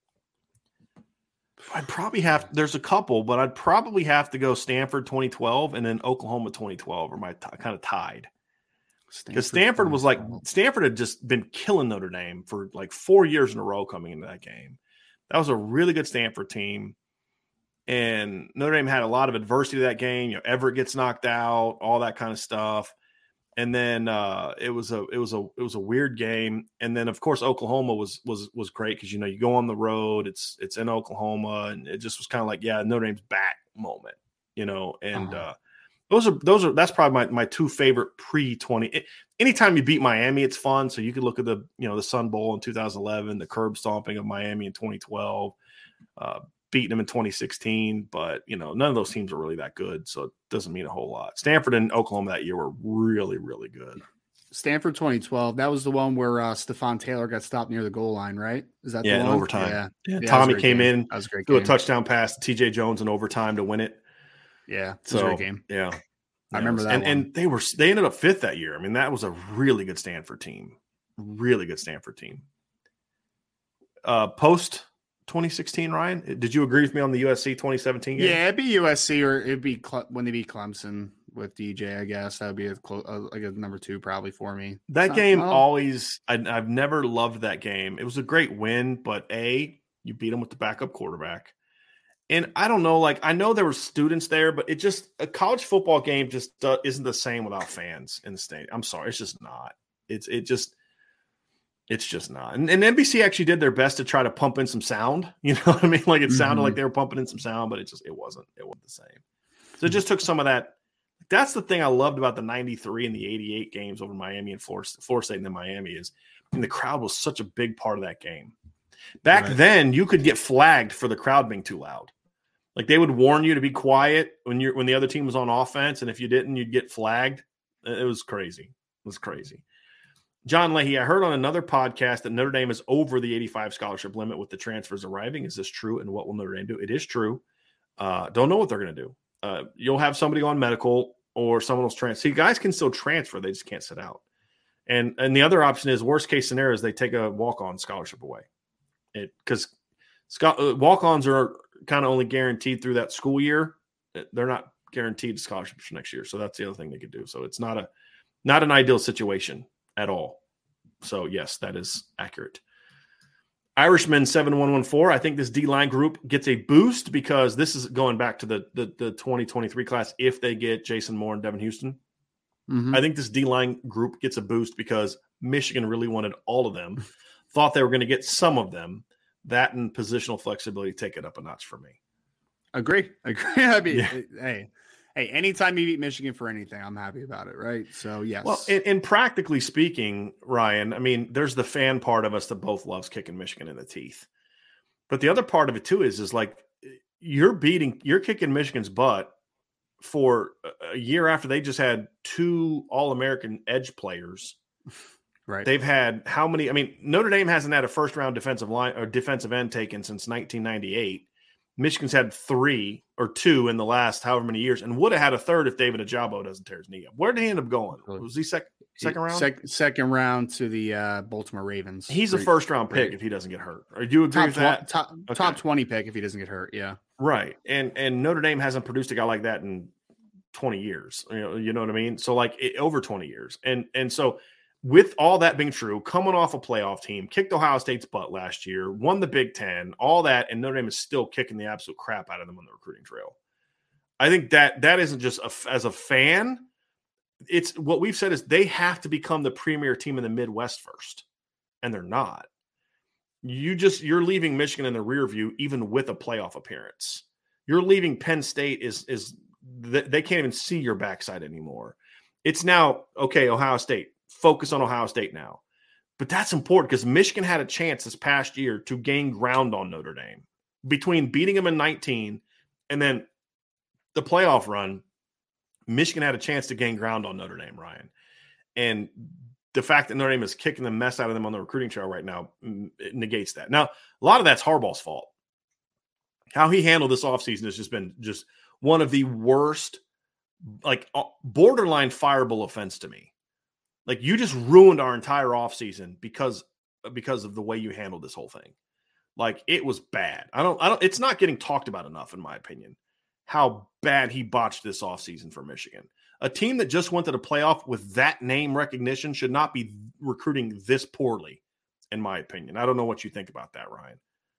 I'd probably have. There's a couple, but I'd probably have to go Stanford twenty twelve and then Oklahoma twenty twelve, or my t- kind of tied. Because Stanford was like Stanford had just been killing Notre Dame for like four years in a row coming into that game. That was a really good Stanford team, and Notre Dame had a lot of adversity to that game. You know, Everett gets knocked out, all that kind of stuff. And then uh, it was a it was a it was a weird game. And then of course Oklahoma was was was great because you know you go on the road, it's it's in Oklahoma, and it just was kind of like yeah Notre Dame's back moment, you know. And uh-huh. uh, those are those are that's probably my, my two favorite pre twenty. Anytime you beat Miami, it's fun. So you could look at the you know the Sun Bowl in two thousand eleven, the curb stomping of Miami in twenty twelve. Uh, beating them in twenty sixteen, but you know none of those teams are really that good, so it doesn't mean a whole lot. Stanford and Oklahoma that year were really really good. Stanford twenty twelve, that was the one where uh Stephon Taylor got stopped near the goal line, right? Is that yeah the in one? overtime? Yeah, yeah. yeah Tommy came game. in, that was a great threw game. a touchdown pass to T J Jones in overtime to win it. Yeah, so was a great game. Yeah, I remember that. And one. and they were they ended up fifth that year. I mean that was a really good Stanford team. really good Stanford team. Uh, post twenty sixteen, Ryan, did you agree with me on the U S C twenty seventeen game? Yeah, it'd be U S C or it'd be Cle- when they beat Clemson with D J. I guess that would be a, clo- a, like a number two probably for me. That Not, game well, always. I, I've never loved that game. It was a great win, but a you beat them with the backup quarterback, and I don't know. Like I know there were students there, but it just a college football game just uh, isn't the same without fans in the state. I'm sorry, it's just not. It's it just. It's just not. And, and N B C actually did their best to try to pump in some sound. You know what I mean? Like it sounded Mhm. like they were pumping in some sound, but it just it wasn't. It wasn't the same. So it just took some of that. That's the thing I loved about the ninety-three and the eighty-eight games over Miami and Florida, Florida State and then Miami is and the crowd was such a big part of that game. Back Right. then, you could get flagged for the crowd being too loud. Like they would warn you to be quiet when you're when the other team was on offense, and if you didn't, you'd get flagged. It was crazy. It was crazy. John Leahy, I heard on another podcast that Notre Dame is over the eighty-five scholarship limit with the transfers arriving. Is this true? And what will Notre Dame do? It is true. Uh, don't know what they're going to do. Uh, you'll have somebody on medical or someone else transfer. See, guys can still transfer. They just can't sit out. And and the other option is worst case scenario is they take a walk-on scholarship away. It because uh, walk-ons are kind of only guaranteed through that school year. They're not guaranteed scholarships for next year. So that's the other thing they could do. So it's not a not an ideal situation at all. So yes, that is accurate. Irishman seven one one four. I think this D-line group gets a boost because this is going back to the the, the twenty twenty-three class if they get Jason Moore and Devin Houston. Mhm. I think this D-line group gets a boost because Michigan really wanted all of them, thought they were going to get some of them. That and positional flexibility take it up a notch for me. Agree. Agree. I mean, Yeah. hey, hey, anytime you beat Michigan for anything, I'm happy about it, right? So, yes. Well, and, and practically speaking, Ryan, I mean, there's the fan part of us that both loves kicking Michigan in the teeth. But the other part of it, too, is, is like you're beating, you're kicking Michigan's butt for a year after they just had two All-American edge players. right. They've had how many? I mean, Notre Dame hasn't had a first-round defensive line or defensive end taken since nineteen ninety-eight. Michigan's had three or two in the last however many years, and would have had a third if David Ajabo doesn't tear his knee up. Where did he end up going? Was he sec- second round? Sec- second round to the uh, Baltimore Ravens. He's a Great- first-round pick great. if he doesn't get hurt. Or do you agree top, with that? tw- top, Okay. top twenty pick if he doesn't get hurt. Yeah. Right, and and Notre Dame hasn't produced a guy like that in twenty years. You know, you know what I mean? So like it, over twenty years, and and so. With all that being true, coming off a playoff team, kicked Ohio State's butt last year, won the Big Ten, all that, and Notre Dame is still kicking the absolute crap out of them on the recruiting trail. I think that that isn't just a, as a fan. It's what we've said is they have to become the premier team in the Midwest first, and they're not. You just you're leaving Michigan in the rear view, even with a playoff appearance. You're leaving Penn State is is they can't even see your backside anymore. It's now okay, Ohio State. Focus on Ohio State now. But that's important because Michigan had a chance this past year to gain ground on Notre Dame between beating them in nineteen and then the playoff run. Michigan had a chance to gain ground on Notre Dame, Ryan. And the fact that Notre Dame is kicking the mess out of them on the recruiting trail right now it negates that. Now, a lot of that's Harbaugh's fault. How he handled this offseason has just been just one of the worst, like borderline fireable offense to me. Like you just ruined our entire offseason because because of the way you handled this whole thing. Like it was bad. I don't I don't it's not getting talked about enough in my opinion. How bad he botched this offseason for Michigan. A team that just went to the playoff with that name recognition should not be recruiting this poorly, in my opinion. I don't know what you think about that, Ryan.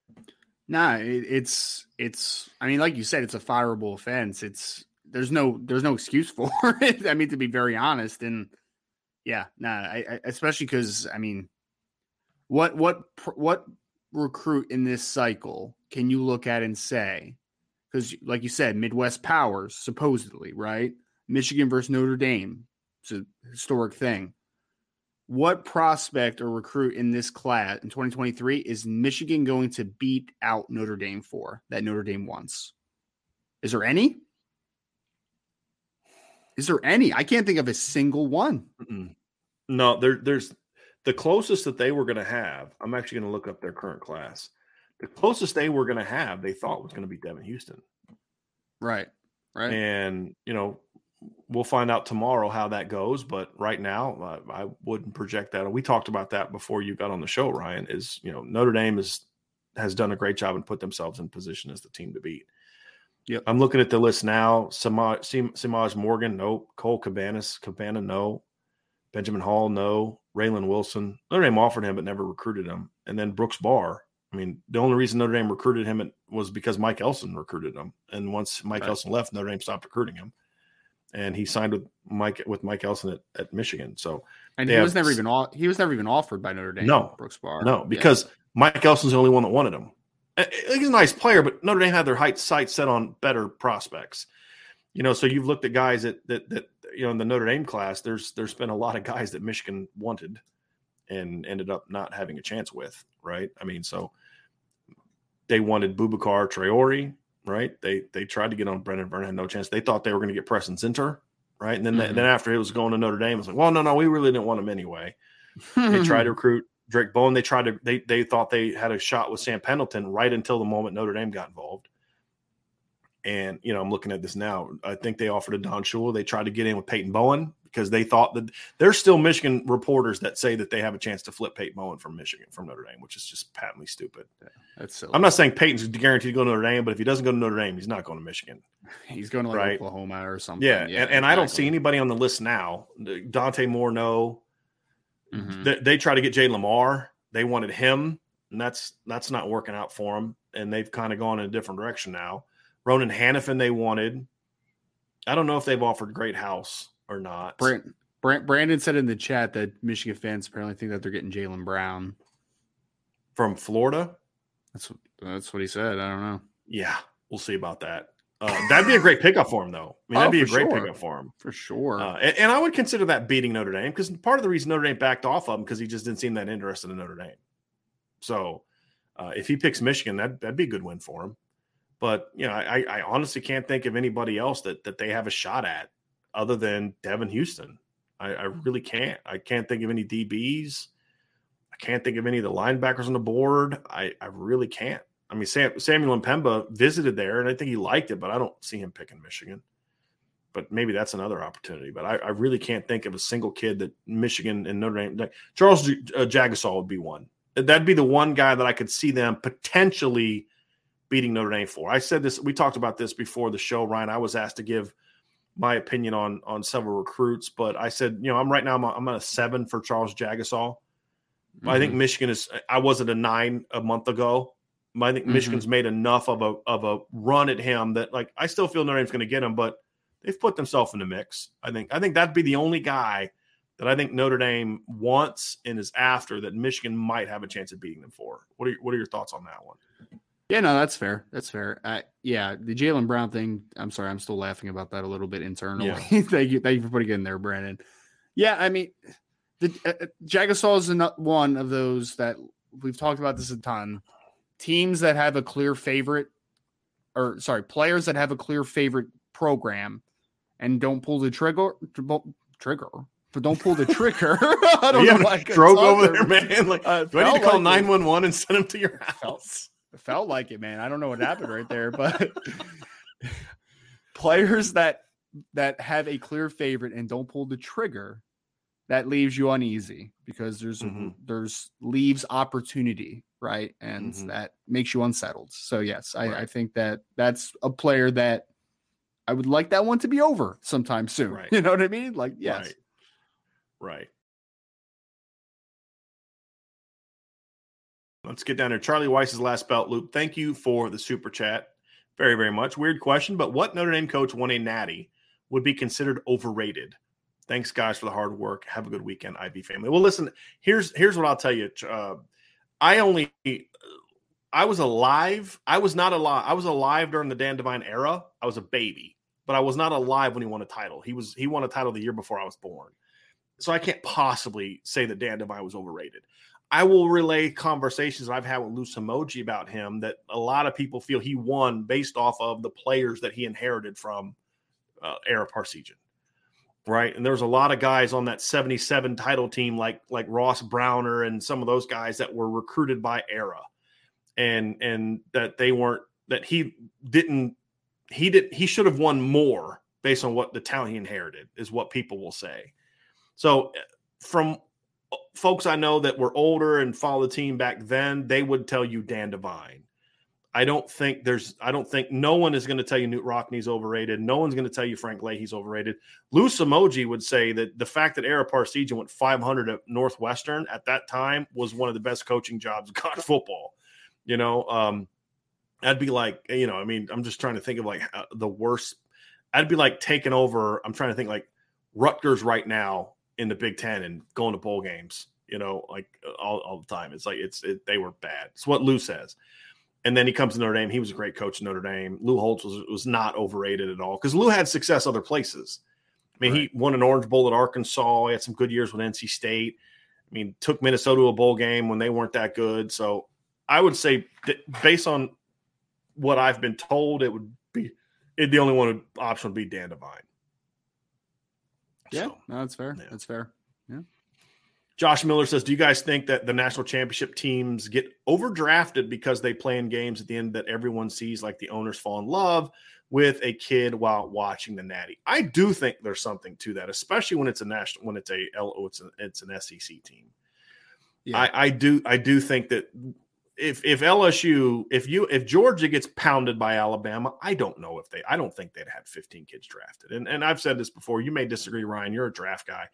Nah, it, it's it's I mean, like you said, it's a fireable offense. It's there's no there's no excuse for it. I mean, to be very honest. And yeah, nah, I, I especially because I mean, what what what recruit in this cycle can you look at and say? Because, like you said, Midwest powers supposedly, right? Michigan versus Notre Dame, it's a historic thing. What prospect or recruit in this class in twenty twenty-three is Michigan going to beat out Notre Dame for that Notre Dame wants? Is there any? Is there any? I can't think of a single one. Mm-mm. No, there, there's the closest that they were going to have. I'm actually going to look up their current class. The closest they were going to have, they thought was going to be Devin Houston. Right, right. And, you know, we'll find out tomorrow how that goes. But right now, I, I wouldn't project that. We talked about that before you got on the show, Ryan, is, you know, Notre Dame is, has done a great job and put themselves in position as the team to beat. Yep. I'm looking at the list now. Samaj, Samaj Morgan, no. Cole Cabanas, Cabana, no. Benjamin Hall, no. Raylan Wilson. Notre Dame offered him but never recruited him. And then Brooks Barr. I mean, the only reason Notre Dame recruited him was because Mike Elson recruited him. And once Mike right. Elson left, Notre Dame stopped recruiting him. And he signed with Mike with Mike Elson at, at Michigan. So and he was have, never even he was never even offered by Notre Dame. No, Brooks Barr. No, because yeah. Mike Elson's the only one that wanted him. He's a nice player, but Notre Dame had their sights set on better prospects. You know, so you've looked at guys that that that you know in the Notre Dame class. There's there's been a lot of guys that Michigan wanted and ended up not having a chance with. Right? I mean, so they wanted Boubacar Traore. Right? They they tried to get on Brendan Vernon, had no chance. They thought they were going to get Preston Zinter, right? And then mm-hmm. then after it was going to Notre Dame, it was like, well, no, no, we really didn't want him anyway. They tried to recruit Drake Bowen. They tried to they they thought they had a shot with Sam Pendleton right until the moment Notre Dame got involved. And you know, I'm looking at this now. I think they offered a Don Shula. They tried to get in with Peyton Bowen because they thought that there's still Michigan reporters that say that they have a chance to flip Peyton Bowen from Michigan, from Notre Dame, which is just patently stupid. Yeah, that's silly. I'm not saying Peyton's guaranteed to go to Notre Dame, but if he doesn't go to Notre Dame, he's not going to Michigan. He's going to like right? Oklahoma or something. Yeah, yeah and, and exactly. I don't see anybody on the list now. Dante Moore, no. Mm-hmm. They, they try to get Jay Lamar. They wanted him, and that's that's not working out for them. And they've kind of gone in a different direction now. Ronan Hannafin they wanted. I don't know if they've offered Great House or not. Brand, Brand, Brandon said in the chat that Michigan fans apparently think that they're getting Jaylen Brown. From Florida? That's, that's what he said. I don't know. Yeah, we'll see about that. Uh, that'd be a great pickup for him, though. I mean, that'd oh, be a great sure. pickup for him. For sure. Uh, and, and I would consider that beating Notre Dame because part of the reason Notre Dame backed off of him because he just didn't seem that interested in Notre Dame. So uh, if he picks Michigan, that, that'd be a good win for him. But, you know, I, I honestly can't think of anybody else that, that they have a shot at other than Devin Houston. I, I really can't. I can't think of any D Bs. I can't think of any of the linebackers on the board. I, I really can't. I mean, Sam, Samuel Mpemba visited there, and I think he liked it, but I don't see him picking Michigan. But maybe that's another opportunity. But I, I really can't think of a single kid that Michigan and Notre Dame like, – Charles uh, Jagasaw would be one. That'd be the one guy that I could see them potentially beating Notre Dame for. I said this – we talked about this before the show, Ryan. I was asked to give my opinion on on several recruits, but I said, you know, I'm right now I'm, I'm at a seven for Charles Jagasaw. Mm-hmm. I think Michigan is – I was at a nine a month ago. I think Michigan's mm-hmm. made enough of a of a run at him that, like, I still feel Notre Dame's going to get him, but they've put themselves in the mix. I think I think that'd be the only guy that I think Notre Dame wants and is after that Michigan might have a chance of beating them for. What are your, what are your thoughts on that one? Yeah, no, that's fair. That's fair. Uh, yeah, the Jaylen Brown thing. I'm sorry, I'm still laughing about that a little bit internally. Yeah. thank you, thank you for putting it in there, Brandon. Yeah, I mean, the uh, Jagasaw is one of those that we've talked about this a ton. Teams that have a clear favorite, or sorry, players that have a clear favorite program and don't pull the trigger, trigger, but don't pull the trigger. I don't you know why. Stroke over there, man. Like, uh, do I need to call nine one one and send him to your house? It felt like it, man. I don't know what happened right there, but players that that have a clear favorite and don't pull the trigger, that leaves you uneasy because there's mm-hmm. there's leaves opportunity, right? And mm-hmm. that makes you unsettled. So yes, I, right. I think that that's a player that I would like that one to be over sometime soon. Right. You know what I mean? Like, yes. Right. Right. Let's get down there. Charlie Weiss's last belt loop. Thank you for the super chat. Very, very much. Weird question, but what Notre Dame coach won a natty would be considered overrated? Thanks, guys, for the hard work. Have a good weekend, I B family. Well, listen, here's here's what I'll tell you. Uh, I only – I was alive. I was not alive. I was alive during the Dan Devine era. I was a baby, but I was not alive when he won a title. He was he won a title the year before I was born. So I can't possibly say that Dan Devine was overrated. I will relay conversations I've had with Lou Emoji about him that a lot of people feel he won based off of the players that he inherited from uh, Ara Parseghian. Right. And there's a lot of guys on that seventy-seven title team, like, like Ross Browner and some of those guys that were recruited by Ara and, and that they weren't, that he didn't, he did, he should have won more based on what the talent he inherited is what people will say. So from folks I know that were older and followed the team back then, they would tell you Dan Devine. I don't think there's, I don't think no one is going to tell you Newt Rockney's overrated. No one's going to tell you Frank Leahy's overrated. Lou Samoji would say that the fact that Ara Parseghian went five hundred at Northwestern at that time was one of the best coaching jobs in college football. You know, um, I'd be like, you know, I mean, I'm just trying to think of like uh, the worst. I'd be like taking over. I'm trying to think like Rutgers right now in the Big Ten and going to bowl games, you know, like all, all the time. It's like, it's, it, they were bad. It's what Lou says. And then he comes to Notre Dame. He was a great coach in Notre Dame. Lou Holtz was, was not overrated at all because Lou had success other places. I mean, right. He won an Orange Bowl at Arkansas. He had some good years with N C State. I mean, took Minnesota to a bowl game when they weren't that good. So I would say that based on what I've been told, it would be it, the only one option would be Dan Devine. Yeah, so, no, that's fair. Yeah. That's fair. Yeah. Josh Miller says, do you guys think that the national championship teams get overdrafted because they play in games at the end that everyone sees, like the owners fall in love with a kid while watching the Natty? I do think there's something to that, especially when it's a national, when it's a, it's, a, it's an S E C team. Yeah. I, I do, I do think that if, if L S U, if you, if Georgia gets pounded by Alabama, I don't know if they, I don't think they'd had fifteen kids drafted. And, and I've said this before, you may disagree, Ryan, you're a draft guy.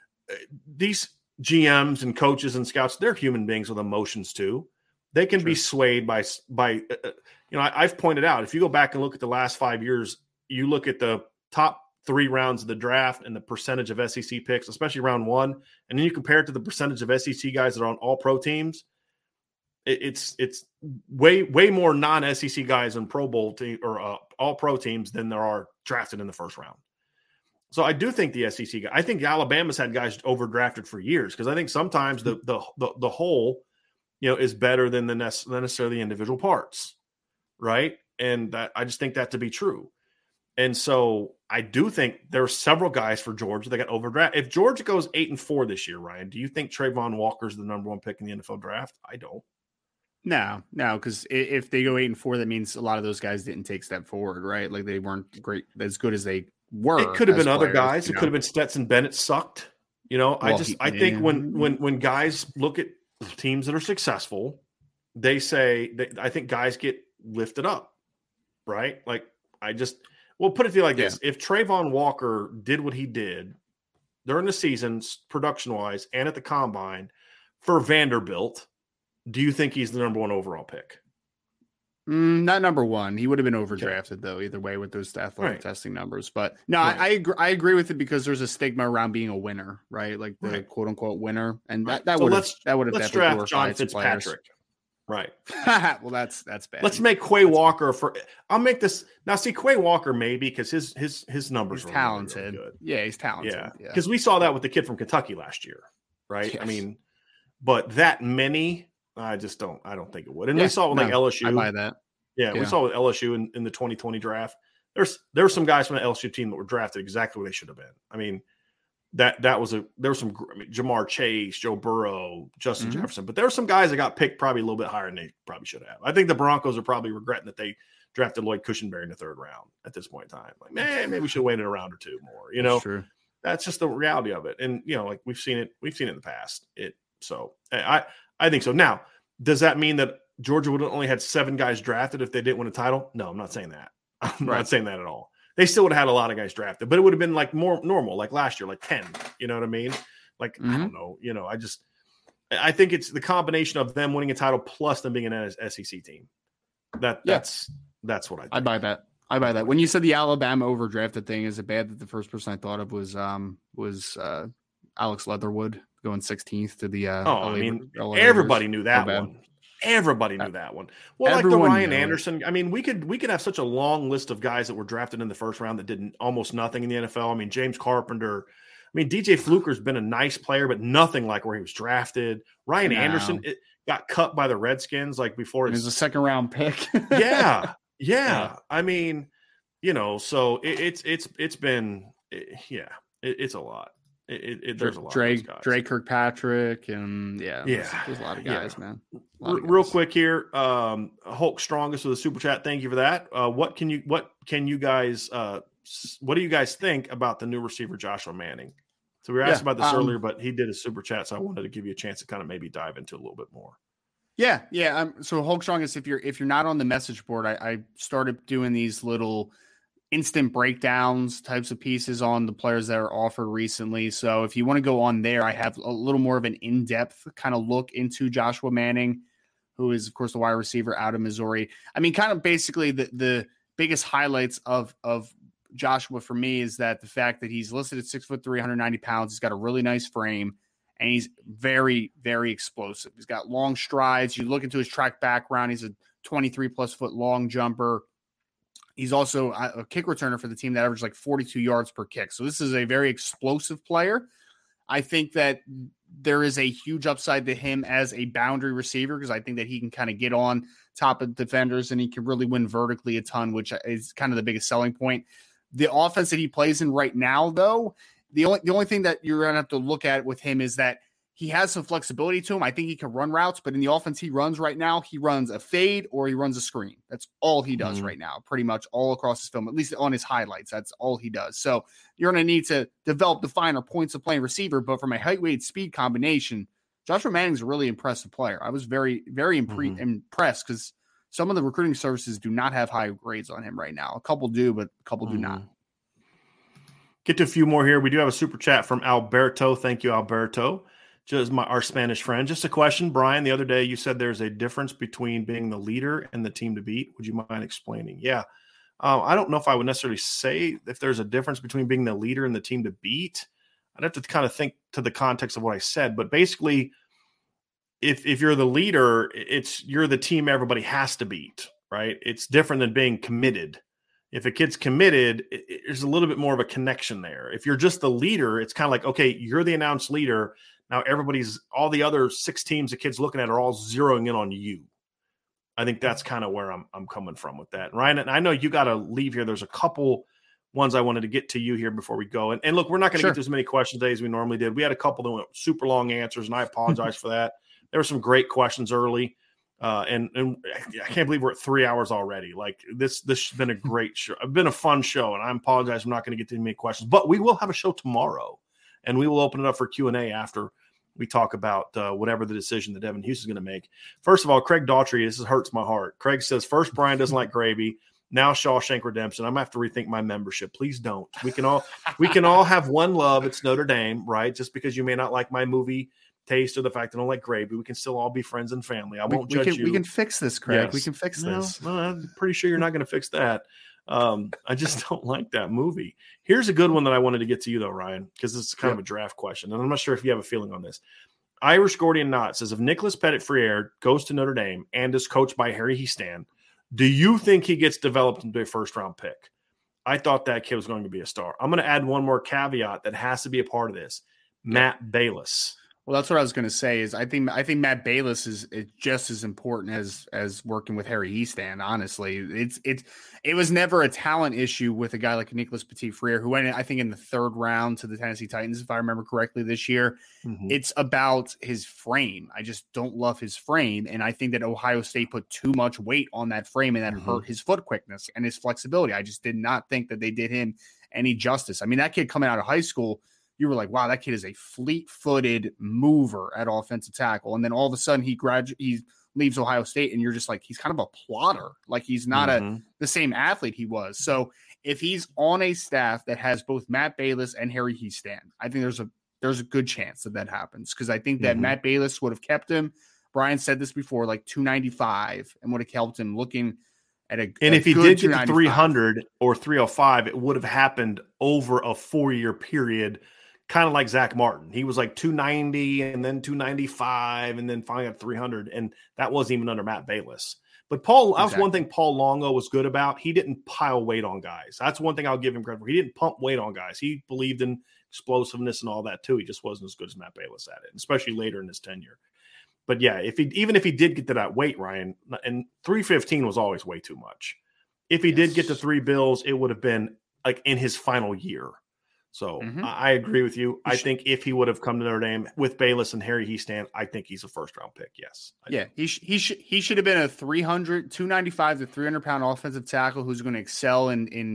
These G Ms and coaches and scouts, they're human beings with emotions too. They can True. be swayed by, by, uh, you know, I, I've pointed out, if you go back and look at the last five years, you look at the top three rounds of the draft and the percentage of S E C picks, especially round one, and then you compare it to the percentage of S E C guys that are on all pro teams. It, it's, it's way, way more non-S E C guys on Pro Bowl team or uh, all pro teams than there are drafted in the first round. So I do think the S E C guy, I think Alabama's had guys overdrafted for years because I think sometimes the, the the the whole, you know, is better than the nec- necessarily the individual parts, right? And that I just think that to be true. And so I do think there are several guys for Georgia that got overdrafted. If Georgia goes eight and four this year, Ryan, do you think Trayvon Walker's the number one pick in the N F L draft? I don't. No, no, because if they go eight and four, that means a lot of those guys didn't take a step forward, right? Like they weren't great, as good as they were. It could have been players, other guys. It know? could have been Stetson Bennett sucked. You know, well, I just he, I think yeah. when when when guys look at teams that are successful, they say that I think guys get lifted up, right? Like I just well put it to you like yeah. this: if Trayvon Walker did what he did during the season, production wise, and at the combine for Vanderbilt, do you think he's the number one overall pick? Mm, not number one. He would have been overdrafted okay. though, either way with those athletic right. testing numbers. But no, right. I, I agree. I agree with it because there's a stigma around being a winner, right? Like the right. quote unquote winner, and that, that so would have that would have let's draft John Fitzpatrick. Right. Well, that's that's bad. Let's make Quay that's Walker bad. for. I'll make this now. See, Quay Walker maybe because his his his numbers he's are talented. Really, really good. Yeah, he's talented. Yeah, because yeah. we saw that with the kid from Kentucky last year, right? Yes. I mean, but that many, I just don't. I don't think it would. And yeah, we saw it with no, like L S U. I buy that. Yeah, yeah, we saw with L S U in, in the twenty twenty draft. There's there were some guys from the L S U team that were drafted exactly where they should have been. I mean, that that was a there were some I mean, Jamar Chase, Joe Burrow, Justin mm-hmm. Jefferson, but there were some guys that got picked probably a little bit higher than they probably should have. I think the Broncos are probably regretting that they drafted Lloyd Cushenberry in the third round at this point in time. Like, man, maybe we should have waited a round or two more. You know, that's, that's just the reality of it. And you know, like we've seen it, we've seen it in the past. It so I I think so. Now, does that mean that Georgia would have only had seven guys drafted if they didn't win a title? No, I'm not saying that. I'm right. not saying that at all. They still would have had a lot of guys drafted, but it would have been like more normal, like last year, like ten. You know what I mean? Like, mm-hmm. I don't know. You know, I just, I think it's the combination of them winning a title plus them being an S E C team. That yeah. That's that's what I think. I buy that. I buy that. When you said the Alabama overdrafted thing, is it bad that the first person I thought of was um was uh, Alex Leatherwood going sixteenth to the uh, oh, L A, I mean, L A everybody knew that so one. Everybody knew that one. Well, Everyone like the Ryan Anderson. It. I mean, we could we could have such a long list of guys that were drafted in the first round that did almost nothing in the N F L. I mean, James Carpenter. I mean, D J Fluker's been a nice player, but nothing like where he was drafted. Ryan no. Anderson it got cut by the Redskins like before. It was a second round pick. yeah, yeah, yeah. I mean, you know, so it, it's it's it's been it, yeah, it, it's a lot. It, it, there's a lot Drake, of guys. Drake Kirkpatrick, and yeah, yeah, there's, there's a lot of guys, yeah. man. R- of guys. Real quick here, um, Hulk Strongest with a super chat. Thank you for that. Uh, what can you what can you guys uh, what do you guys think about the new receiver, Joshua Manning? So we were asked Yeah, about this um, earlier, but he did a super chat, so I wanted to give you a chance to kind of maybe dive into a little bit more. Yeah, yeah. Um, so Hulk Strongest, if you're if you're not on the message board, I, I started doing these little instant breakdowns types of pieces on the players that are offered recently. So if you want to go on there, I have a little more of an in-depth kind of look into Joshua Manning, who is of course the wide receiver out of Missouri. I mean, kind of basically the the biggest highlights of of Joshua for me is that the fact that he's listed at six foot three, one hundred ninety pounds. He's got a really nice frame, and he's very, very explosive. He's got long strides. You look into his track background. He's a twenty-three plus foot long jumper. He's also a kick returner for the team that averaged like forty-two yards per kick. So this is a very explosive player. I think that there is a huge upside to him as a boundary receiver because I think that he can kind of get on top of defenders and he can really win vertically a ton, which is kind of the biggest selling point. The offense that he plays in right now, though, the only the only thing that you're going to have to look at with him is that he has some flexibility to him. I think he can run routes, but in the offense he runs right now, he runs a fade or he runs a screen. That's all he does mm-hmm. right now, pretty much all across his film, at least on his highlights. That's all he does. So you're going to need to develop the finer points of playing receiver, but from a height, weight, speed combination, Joshua Manning's a really impressive player. I was very, very impre- mm-hmm. impressed because some of the recruiting services do not have high grades on him right now. A couple do, but a couple mm-hmm. do not. Get to a few more here. We do have a super chat from Alberto. Thank you, Alberto. Just my, our Spanish friend. Just a question, Brian. The other day you said there's a difference between being the leader and the team to beat. Would you mind explaining? Yeah. Uh, I don't know if I would necessarily say if there's a difference between being the leader and the team to beat. I'd have to kind of think to the context of what I said. But basically, if if you're the leader, it's you're the team everybody has to beat, right? It's different than being committed. If a kid's committed, it, it, there's a little bit more of a connection there. If you're just the leader, it's kind of like, okay, you're the announced leader. Now everybody's, all the other six teams the kid's looking at are all zeroing in on you. I think that's kind of where I'm I'm coming from with that. Ryan, and I know you got to leave here. There's a couple ones I wanted to get to you here before we go. And, and look, we're not going to sure. get to as many questions today as we normally did. We had a couple that went super long answers, and I apologize for that. There were some great questions early. Uh, and, and I can't believe we're at three hours already. Like this, this has been a great show. It's been a fun show, and I apologize. I'm not going to get to many questions, but we will have a show tomorrow, and we will open it up for Q and A after we talk about uh, whatever the decision that Devin Houston is going to make. First of all, Craig Daughtry, this hurts my heart. Craig says, first, Brian doesn't like gravy. Now Shawshank Redemption. I'm going to have to rethink my membership. Please don't. We can all, we can all have one love. It's Notre Dame, right? Just because you may not like my movie taste or the fact that I don't like gravy, we can still all be friends and family. I won't we, judge we can, you. We can fix this, Craig. Yes. We can fix no, this. No, I'm pretty sure you're not going to fix that. Um, I just don't like that movie. Here's a good one that I wanted to get to you though, Ryan, because it's kind yep. of a draft question, and I'm not sure if you have a feeling on this. Irish Gordian Knot says, if Nicholas Pettit-Friere goes to Notre Dame and is coached by Harry Hiestand, do you think he gets developed into a first-round pick? I thought that kid was going to be a star. I'm going to add one more caveat that has to be a part of this. Matt Balis. Well, that's what I was going to say. Is I think I think Matt Balis is, is just as important as as working with Harry Hiestand. Honestly, it's it's it was never a talent issue with a guy like Nicholas Pettit-Friere, who went, I think, in the third round to the Tennessee Titans, if I remember correctly, this year. Mm-hmm. It's about his frame. I just don't love his frame, and I think that Ohio State put too much weight on that frame, and that mm-hmm. hurt his foot quickness and his flexibility. I just did not think that they did him any justice. I mean, that kid coming out of high school, you were like, wow, that kid is a fleet-footed mover at offensive tackle. And then all of a sudden he gradu- he leaves Ohio State, and you're just like, he's kind of a plotter. Like he's not mm-hmm. a the same athlete he was. So if he's on a staff that has both Matt Balis and Harry Hiestand, I think there's a there's a good chance that that happens, because I think that mm-hmm. Matt Balis would have kept him. Brian said this before, like two ninety-five, and would have helped him looking at a and a if he did get to three hundred or three oh five, it would have happened over a four-year period. Kind of like Zach Martin. He was like two ninety and then two ninety-five and then finally got three hundred. And that wasn't even under Matt Balis. But Paul, exactly. that was one thing Paul Longo was good about. He didn't pile weight on guys. That's one thing I'll give him credit for. He didn't pump weight on guys. He believed in explosiveness and all that too. He just wasn't as good as Matt Balis at it, especially later in his tenure. But yeah, if he even if he did get to that weight, Ryan, and three fifteen was always way too much. If he yes. did get to three bills, it would have been like in his final year. So mm-hmm. I agree with you. I think if he would have come to Notre Dame with Balis and Harry Hiestand, I think he's a first round pick. Yes. I yeah. He, sh- he should, he should have been a three hundred, two ninety-five to three hundred pound offensive tackle who's going to excel in, in,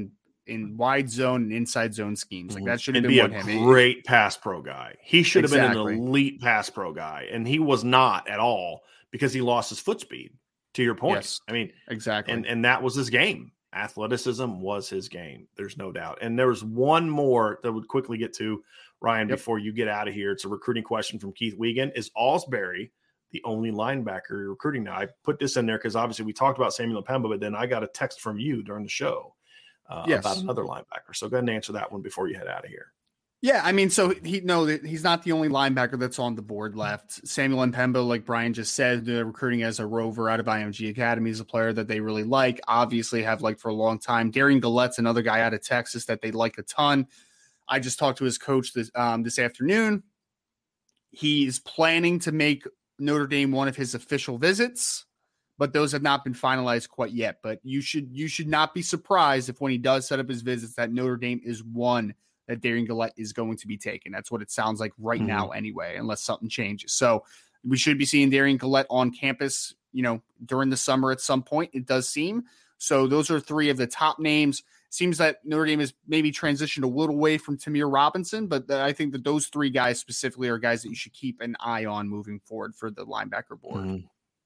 in wide zone and inside zone schemes. Like that should have and been be what a him. great pass pro guy. He should have Exactly. been an elite pass pro guy, and he was not at all because he lost his foot speed. To your point, Yes, I mean, exactly. and and that was his game. Athleticism was his game. There's no doubt. And there was one more that would quickly get to, Ryan, Yep. before you get out of here. It's a recruiting question from Keith Wiegand. Is Alsbury the only linebacker you're recruiting now? I put this in there because obviously we talked about Samuel Pemba, but then I got a text from you during the show uh, Yes. about another linebacker. So go ahead and answer that one before you head out of here. Yeah, I mean, so he no, he's not the only linebacker that's on the board left. Samuel Mpemba, like Brian just said, they're recruiting as a rover out of I M G Academy, is a player that they really like. Obviously, have liked for a long time. Darian Gallette's another guy out of Texas that they like a ton. I just talked to his coach this um, this afternoon. He's planning to make Notre Dame one of his official visits, but those have not been finalized quite yet. But you should you should not be surprised if when he does set up his visits that Notre Dame is one that Darian Gallette is going to be taken. That's what it sounds like right Mm-hmm. now anyway, unless something changes. So we should be seeing Darian Gallette on campus, you know, during the summer at some point, it does seem. So those are three of the top names. Seems that Notre Dame has maybe transitioned a little away from Tamir Robinson, but I think that those three guys specifically are guys that you should keep an eye on moving forward for the linebacker board. Mm-hmm.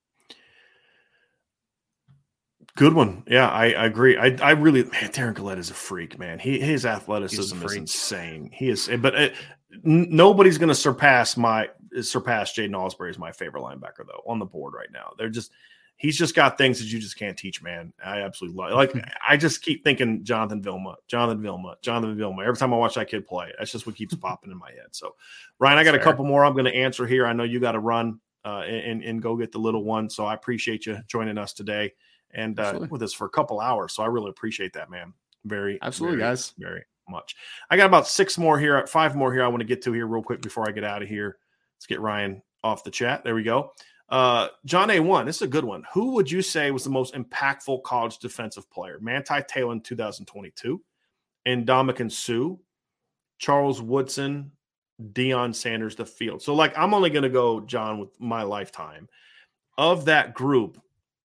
Good one. Yeah, I, I agree. I, I really, man, Darren Gallette is a freak, man. He his athleticism is insane. He is, but it, n- nobody's going to surpass my surpass Jaden Alsbury as my favorite linebacker though on the board right now. They're just, he's just got things that you just can't teach, man. I absolutely love. Like I just keep thinking Jonathan Vilma, Jonathan Vilma, Jonathan Vilma. Every time I watch that kid play, that's just what keeps popping in my head. So, Ryan, I got That's a couple more I'm going to answer here. I know you got to run uh, and and go get the little one, so I appreciate you joining us today. And uh, with us for a couple hours. So I really appreciate that, man. Very, Absolutely, very, guys. Very much. I got about six more here, five more here I want to get to here real quick before I get out of here. Let's get Ryan off the chat. There we go. Uh, John A. one, this is a good one. Who would you say was the most impactful college defensive player? Manti Te'o in two thousand twenty-two, Ndamukong Suh, Charles Woodson, Deion Sanders, the field. So, like, I'm only going to go, John, with my lifetime. Of that group,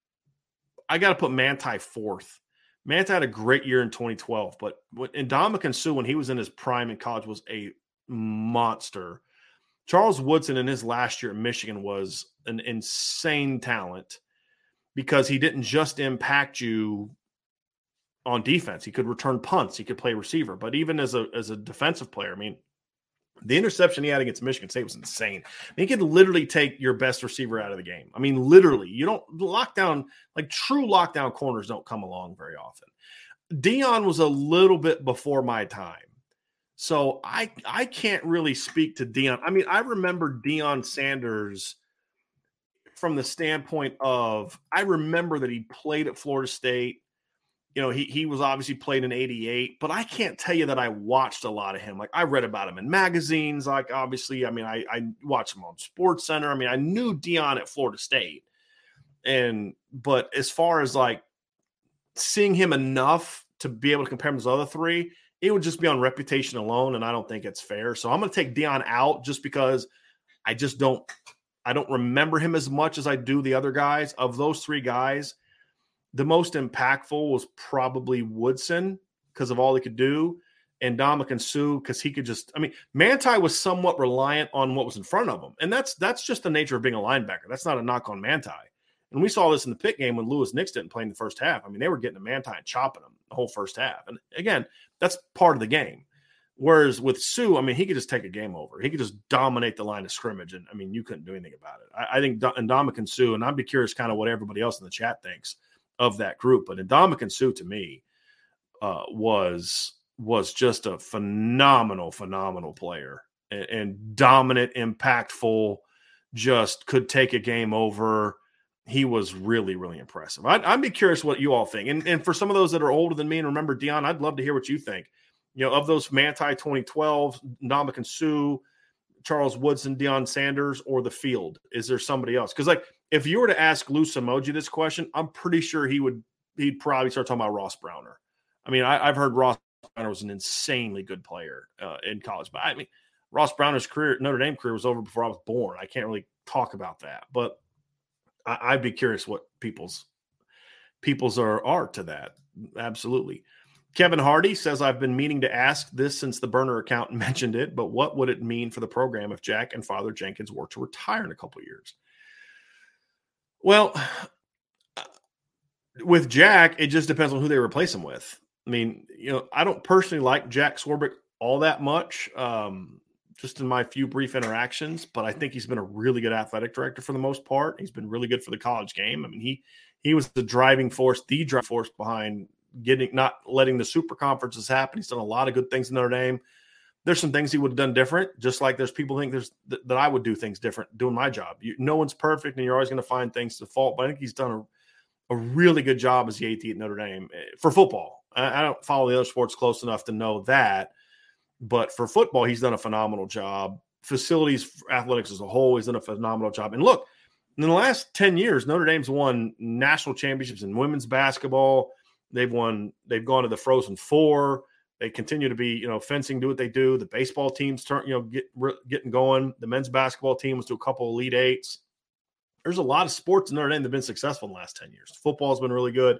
I got to put Manti fourth. Manti had a great year in twenty twelve, but Ndamukong Suh, when he was in his prime in college, was a monster. Charles Woodson in his last year at Michigan was an insane talent because he didn't just impact you on defense. He could return punts. He could play receiver. But even as a as a defensive player, I mean, the interception he had against Michigan State was insane. I mean, he could literally take your best receiver out of the game. I mean, literally, you don't lockdown, like true lockdown corners don't come along very often. Deion was a little bit before my time. So I, I can't really speak to Deion. I mean, I remember Deion Sanders from the standpoint of, I remember that he played at Florida State. You know, he he was obviously played in eighty-eight, but I can't tell you that I watched a lot of him. Like I read about him in magazines. Like obviously, I mean, I, I watched him on Sports Center. I mean, I knew Deion at Florida State, and but as far as like seeing him enough to be able to compare him to the other three, it would just be on reputation alone, and I don't think it's fair. So I'm going to take Deion out just because I just don't I don't remember him as much as I do the other guys. Of those three guys, the most impactful was probably Woodson because of all he could do, and Ndamukong Suh because he could just – I mean, Manti was somewhat reliant on what was in front of him, and that's that's just the nature of being a linebacker. That's not a knock on Manti. And we saw this in the Pitt game when Lewis Nix didn't play in the first half. I mean, they were getting to Manti and chopping him the whole first half. And, again, that's part of the game. Whereas with Suh, I mean, he could just take a game over. He could just dominate the line of scrimmage, and, I mean, you couldn't do anything about it. I, I think Ndamukong Suh, and I'd be curious kind of what everybody else in the chat thinks of that group. But Ndamukong Suh to me uh, was was just a phenomenal, phenomenal player and, and dominant, impactful, just could take a game over. He was really, really impressive. I'd, I'd be curious what you all think. And, and for some of those that are older than me and remember Deion, I'd love to hear what you think. You know, of those Manti twenty twelve, Ndamukong Suh, Charles Woodson, Deion Sanders, or the field? Is there somebody else? Because, like, if you were to ask Lou Emoji this question, I'm pretty sure he would he'd probably start talking about Ross Browner. I mean, I, I've heard Ross Browner was an insanely good player uh, in college. But, I mean, Ross Browner's career, Notre Dame career was over before I was born. I can't really talk about that. But I, I'd be curious what people's people's are, are to that. Absolutely. Kevin Hardy says, I've been meaning to ask this since the burner account mentioned it, but what would it mean for the program if Jack and Father Jenkins were to retire in a couple of years? Well, with Jack, it just depends on who they replace him with. I mean, you know, I don't personally like Jack Swarbrick all that much, um, just in my few brief interactions, but I think he's been a really good athletic director for the most part. He's been really good for the college game. I mean, he he was the driving force, the driving force behind getting, not letting the super conferences happen. He's done a lot of good things in Notre Dame. There's some things he would have done different, just like there's people think there's th- that I would do things different doing my job. You, no one's perfect, and you're always going to find things to fault, but I think he's done a, a really good job as the A T at Notre Dame for football. I, I don't follow the other sports close enough to know that, but for football, he's done a phenomenal job. Facilities, athletics as a whole, he's done a phenomenal job. And look, in the last ten years, Notre Dame's won national championships in women's basketball. They've won, they've gone to the Frozen Four. They continue to be, you know, fencing, do what they do. The baseball teams turn, you know, get getting going. The men's basketball team was to a couple Elite Eights. There's a lot of sports in Notre Dame that have been successful in the last ten years. Football's been really good.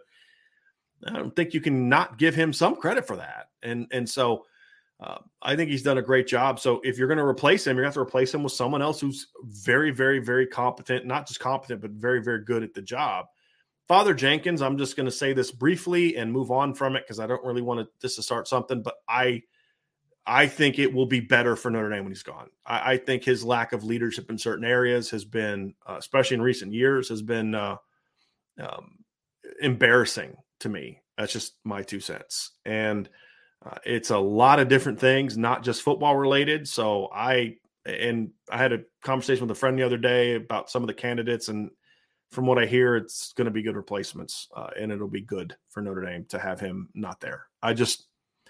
I don't think you can not give him some credit for that. And, and so uh, I think he's done a great job. So if you're going to replace him, you're going to have to replace him with someone else who's very, very, very competent, not just competent, but very, very good at the job. Father Jenkins, I'm just going to say this briefly and move on from it because I don't really want to, this to start something, but I I think it will be better for Notre Dame when he's gone. I, I think his lack of leadership in certain areas has been, uh, especially in recent years, has been uh, um, embarrassing to me. That's just my two cents. And uh, it's a lot of different things, not just football related. So I, and I had a conversation with a friend the other day about some of the candidates, and from what I hear, it's going to be good replacements, uh, and it'll be good for Notre Dame to have him not there. I just,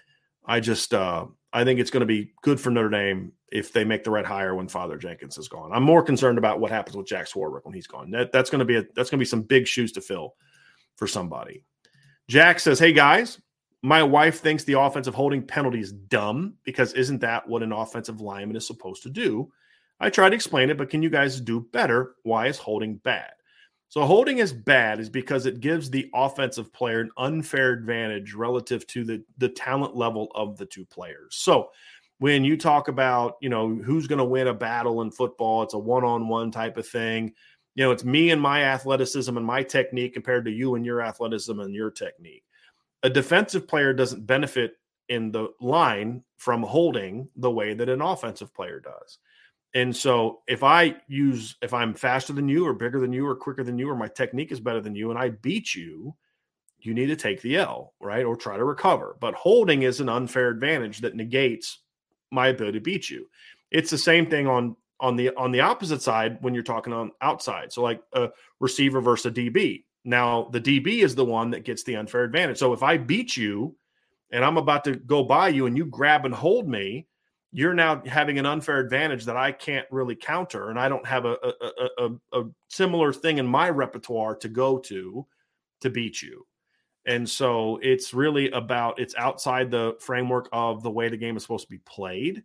I just, uh, I think it's going to be good for Notre Dame if they make the right hire when Father Jenkins is gone. I'm more concerned about what happens with Jack Swarbrick when he's gone. That, that's going to be a, that's going to be some big shoes to fill for somebody. Jack says, "Hey guys, my wife thinks the offensive holding penalty is dumb because isn't that what an offensive lineman is supposed to do? I tried to explain it, but can you guys do better? Why is holding bad?" So holding is bad is because it gives the offensive player an unfair advantage relative to the, the talent level of the two players. So when you talk about, you know, who's going to win a battle in football, it's a one-on-one type of thing. You know, it's me and my athleticism and my technique compared to you and your athleticism and your technique. A defensive player doesn't benefit in the line from holding the way that an offensive player does. And so if I use, if I'm faster than you or bigger than you or quicker than you or my technique is better than you and I beat you, you need to take the L, right? Or try to recover. But holding is an unfair advantage that negates my ability to beat you. It's the same thing on, on the, on the opposite side when you're talking on outside. So like a receiver versus a D B. Now the D B is the one that gets the unfair advantage. So if I beat you and I'm about to go by you and you grab and hold me, you're now having an unfair advantage that I can't really counter, and I don't have a, a, a, a similar thing in my repertoire to go to to beat you. And so it's really about, it's outside the framework of the way the game is supposed to be played,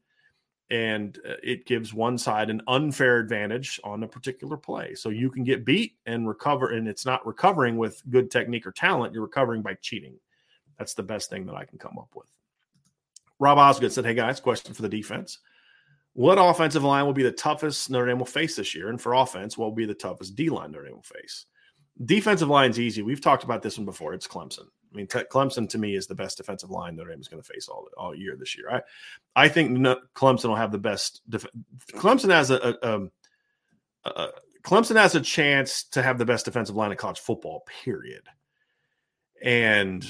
and it gives one side an unfair advantage on a particular play. So you can get beat and recover, and it's not recovering with good technique or talent. You're recovering by cheating. That's the best thing that I can come up with. Rob Osgood said, "Hey guys, question for the defense. What offensive line will be the toughest Notre Dame will face this year? And for offense, what will be the toughest D-line Notre Dame will face?" Defensive line's easy. We've talked about this one before. It's Clemson. I mean, Clemson to me is the best defensive line Notre Dame is going to face all, all year this year. I, I think Clemson will have the best. Def- Clemson has a, a, a, a Clemson has a chance to have the best defensive line in college football, period. And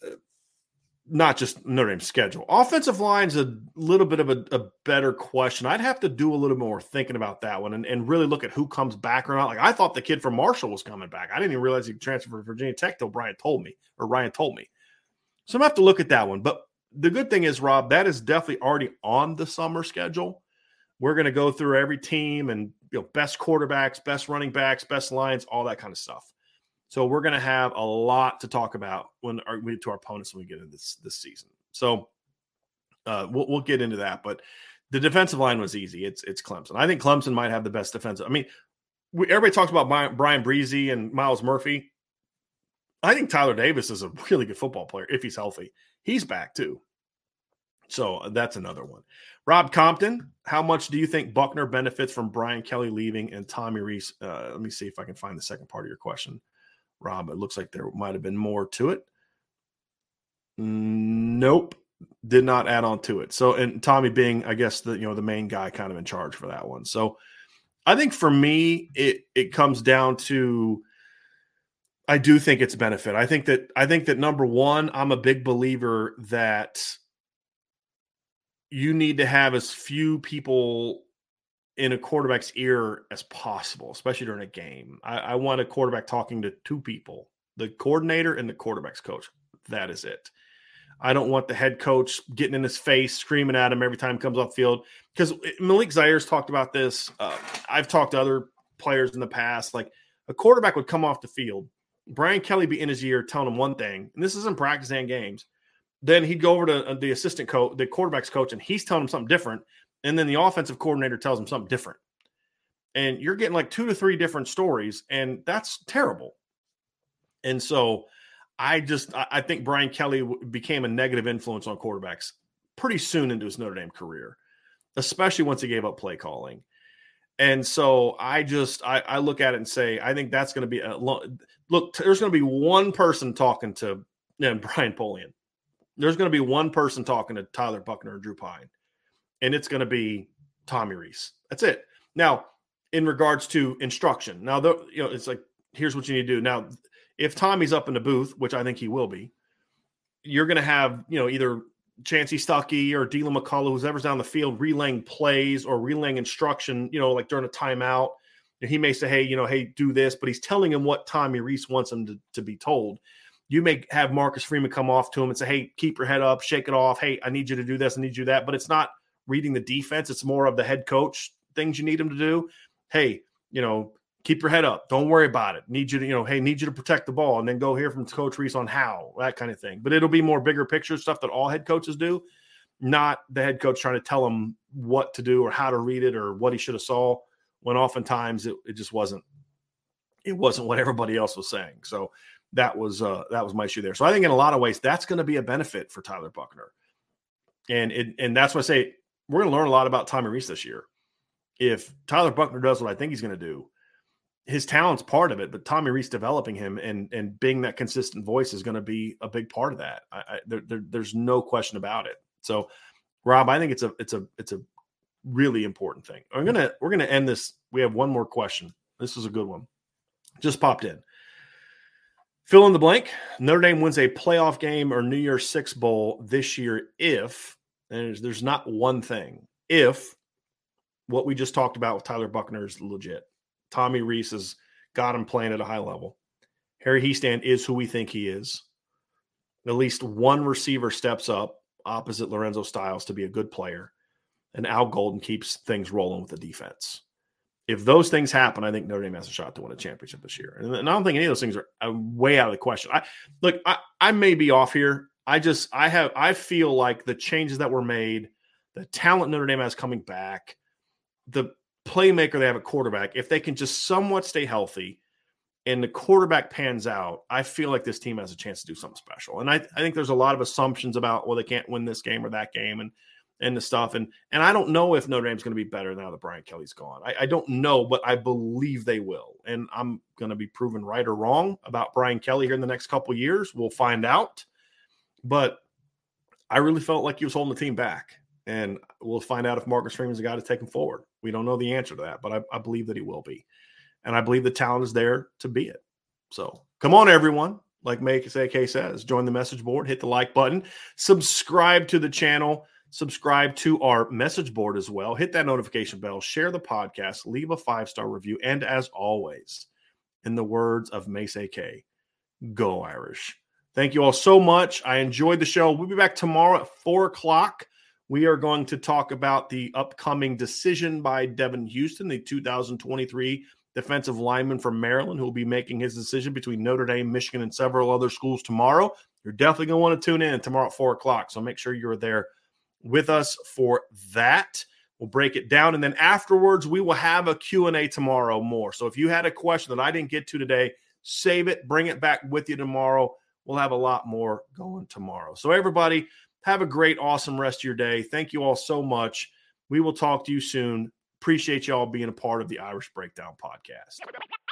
not just Notre Dame's schedule. Offensive line's a little bit of a, a better question. I'd have to do a little more thinking about that one and, and really look at who comes back or not. Like I thought the kid from Marshall was coming back. I didn't even realize he transferred from Virginia Tech till Brian told me, or Ryan told me. So I'm going to have to look at that one. But the good thing is, Rob, that is definitely already on the summer schedule. We're going to go through every team and, you know, best quarterbacks, best running backs, best lines, all that kind of stuff. So we're going to have a lot to talk about when our, to our opponents when we get into this this season. So uh, we'll we'll get into that. But the defensive line was easy. It's it's Clemson. I think Clemson might have the best defensive. I mean, we, everybody talks about Brian Breezy and Miles Murphy. I think Tyler Davis is a really good football player if he's healthy. He's back too. So that's another one. Rob Compton, how much do you think Buckner benefits from Brian Kelly leaving and Tommy Rees? Uh, let me see if I can find the second part of your question, Rob. It looks like there might have been more to it. Nope, did not add on to it. So, and Tommy being, I guess, the you know the main guy kind of in charge for that one. So, I think for me, it it comes down to. I do think it's benefit. I think that I think that number one, I'm a big believer that you need to have as few people in a quarterback's ear as possible, especially during a game. I, I want a quarterback talking to two people, the coordinator and the quarterback's coach. That is it. I don't want the head coach getting in his face, screaming at him every time he comes off the field. Because Malik Zaire's talked about this. Uh, I've talked to other players in the past. Like a quarterback would come off the field, Brian Kelly be in his ear telling him one thing, and this isn't practice and games. Then he'd go over to the assistant coach, the quarterback's coach, and he's telling him something different. And then the offensive coordinator tells him something different. And you're getting like two to three different stories, and that's terrible. And so I just I think Brian Kelly became a negative influence on quarterbacks pretty soon into his Notre Dame career, especially once he gave up play calling. And so I just I, I look at it and say I think that's going to be a look. There's going to be one person talking to you know, Brian Polian. There's going to be one person talking to Tyler Buckner and Drew Pine, and it's going to be Tommy Rees. That's it. Now, in regards to instruction, now the, you know it's like here's what you need to do. Now, if Tommy's up in the booth, which I think he will be, you're going to have you know either Chancey Stuckey or Dylan McCullough, whoever's down the field, relaying plays or relaying instruction, you know, like during a timeout. And he may say, hey, you know, hey, do this, but he's telling him what Tommy Rees wants him to, to be told. You may have Marcus Freeman come off to him and say, hey, keep your head up, shake it off. Hey, I need you to do this. I need you to do that. But it's not reading the defense. It's more of the head coach things you need him to do. Hey, you know, keep your head up. Don't worry about it. Need you to, you know, hey, need you to protect the ball, and then go hear from Coach Rees on how, that kind of thing. But it'll be more bigger picture stuff that all head coaches do, not the head coach trying to tell him what to do or how to read it or what he should have saw, when oftentimes it, it just wasn't, it wasn't what everybody else was saying. So that was, uh, that was my issue there. So I think in a lot of ways, that's going to be a benefit for Tyler Buckner. And it, and that's why I say we're going to learn a lot about Tommy Rees this year. If Tyler Buckner does what I think he's going to do, his talent's part of it, but Tommy Rees developing him and and being that consistent voice is going to be a big part of that. I, I, there, there, there's no question about it. So, Rob, I think it's a it's a it's a really important thing. I'm gonna we're gonna end this. We have one more question. This is a good one. Just popped in. Fill in the blank. Notre Dame wins a playoff game or New Year's Six bowl this year if, and there's, there's not one thing, if what we just talked about with Tyler Buckner is legit. Tommy Rees has got him playing at a high level. Harry Hiestand is who we think he is. At least one receiver steps up opposite Lorenzo Styles to be a good player. And Al Golden keeps things rolling with the defense. If those things happen, I think Notre Dame has a shot to win a championship this year. And I don't think any of those things are way out of the question. I look, I, I may be off here. I just I have I feel like the changes that were made, the talent Notre Dame has coming back, the playmaker they have at quarterback, if they can just somewhat stay healthy and the quarterback pans out, I feel like this team has a chance to do something special. And I, I think there's a lot of assumptions about, well, they can't win this game or that game and and the stuff. And and I don't know if Notre Dame's going to be better now that Brian Kelly's gone. I, I don't know, but I believe they will. And I'm going to be proven right or wrong about Brian Kelly here in the next couple of years. We'll find out. But I really felt like he was holding the team back. And we'll find out if Marcus Freeman's the guy to take him forward. We don't know the answer to that, but I, I believe that he will be. And I believe the talent is there to be it. So come on, everyone. Like Make A K says, join the message board, hit the like button, subscribe to the channel, subscribe to our message board as well. Hit that notification bell, share the podcast, leave a five-star review. And as always, in the words of Mace A K, go Irish. Thank you all so much. I enjoyed the show. We'll be back tomorrow at four o'clock. We are going to talk about the upcoming decision by Devin Houston, the two thousand twenty-three defensive lineman from Maryland, who will be making his decision between Notre Dame, Michigan, and several other schools tomorrow. You're definitely going to want to tune in tomorrow at four o'clock, so make sure you're there with us for that. We'll break it down, and then afterwards, we will have a Q and A tomorrow more. So if you had a question that I didn't get to today, Save it, bring it back with you tomorrow. We'll have a lot more going tomorrow. So everybody, have a great, awesome rest of your day. Thank you all so much. We will talk to you soon. Appreciate you all being a part of the Irish Breakdown podcast.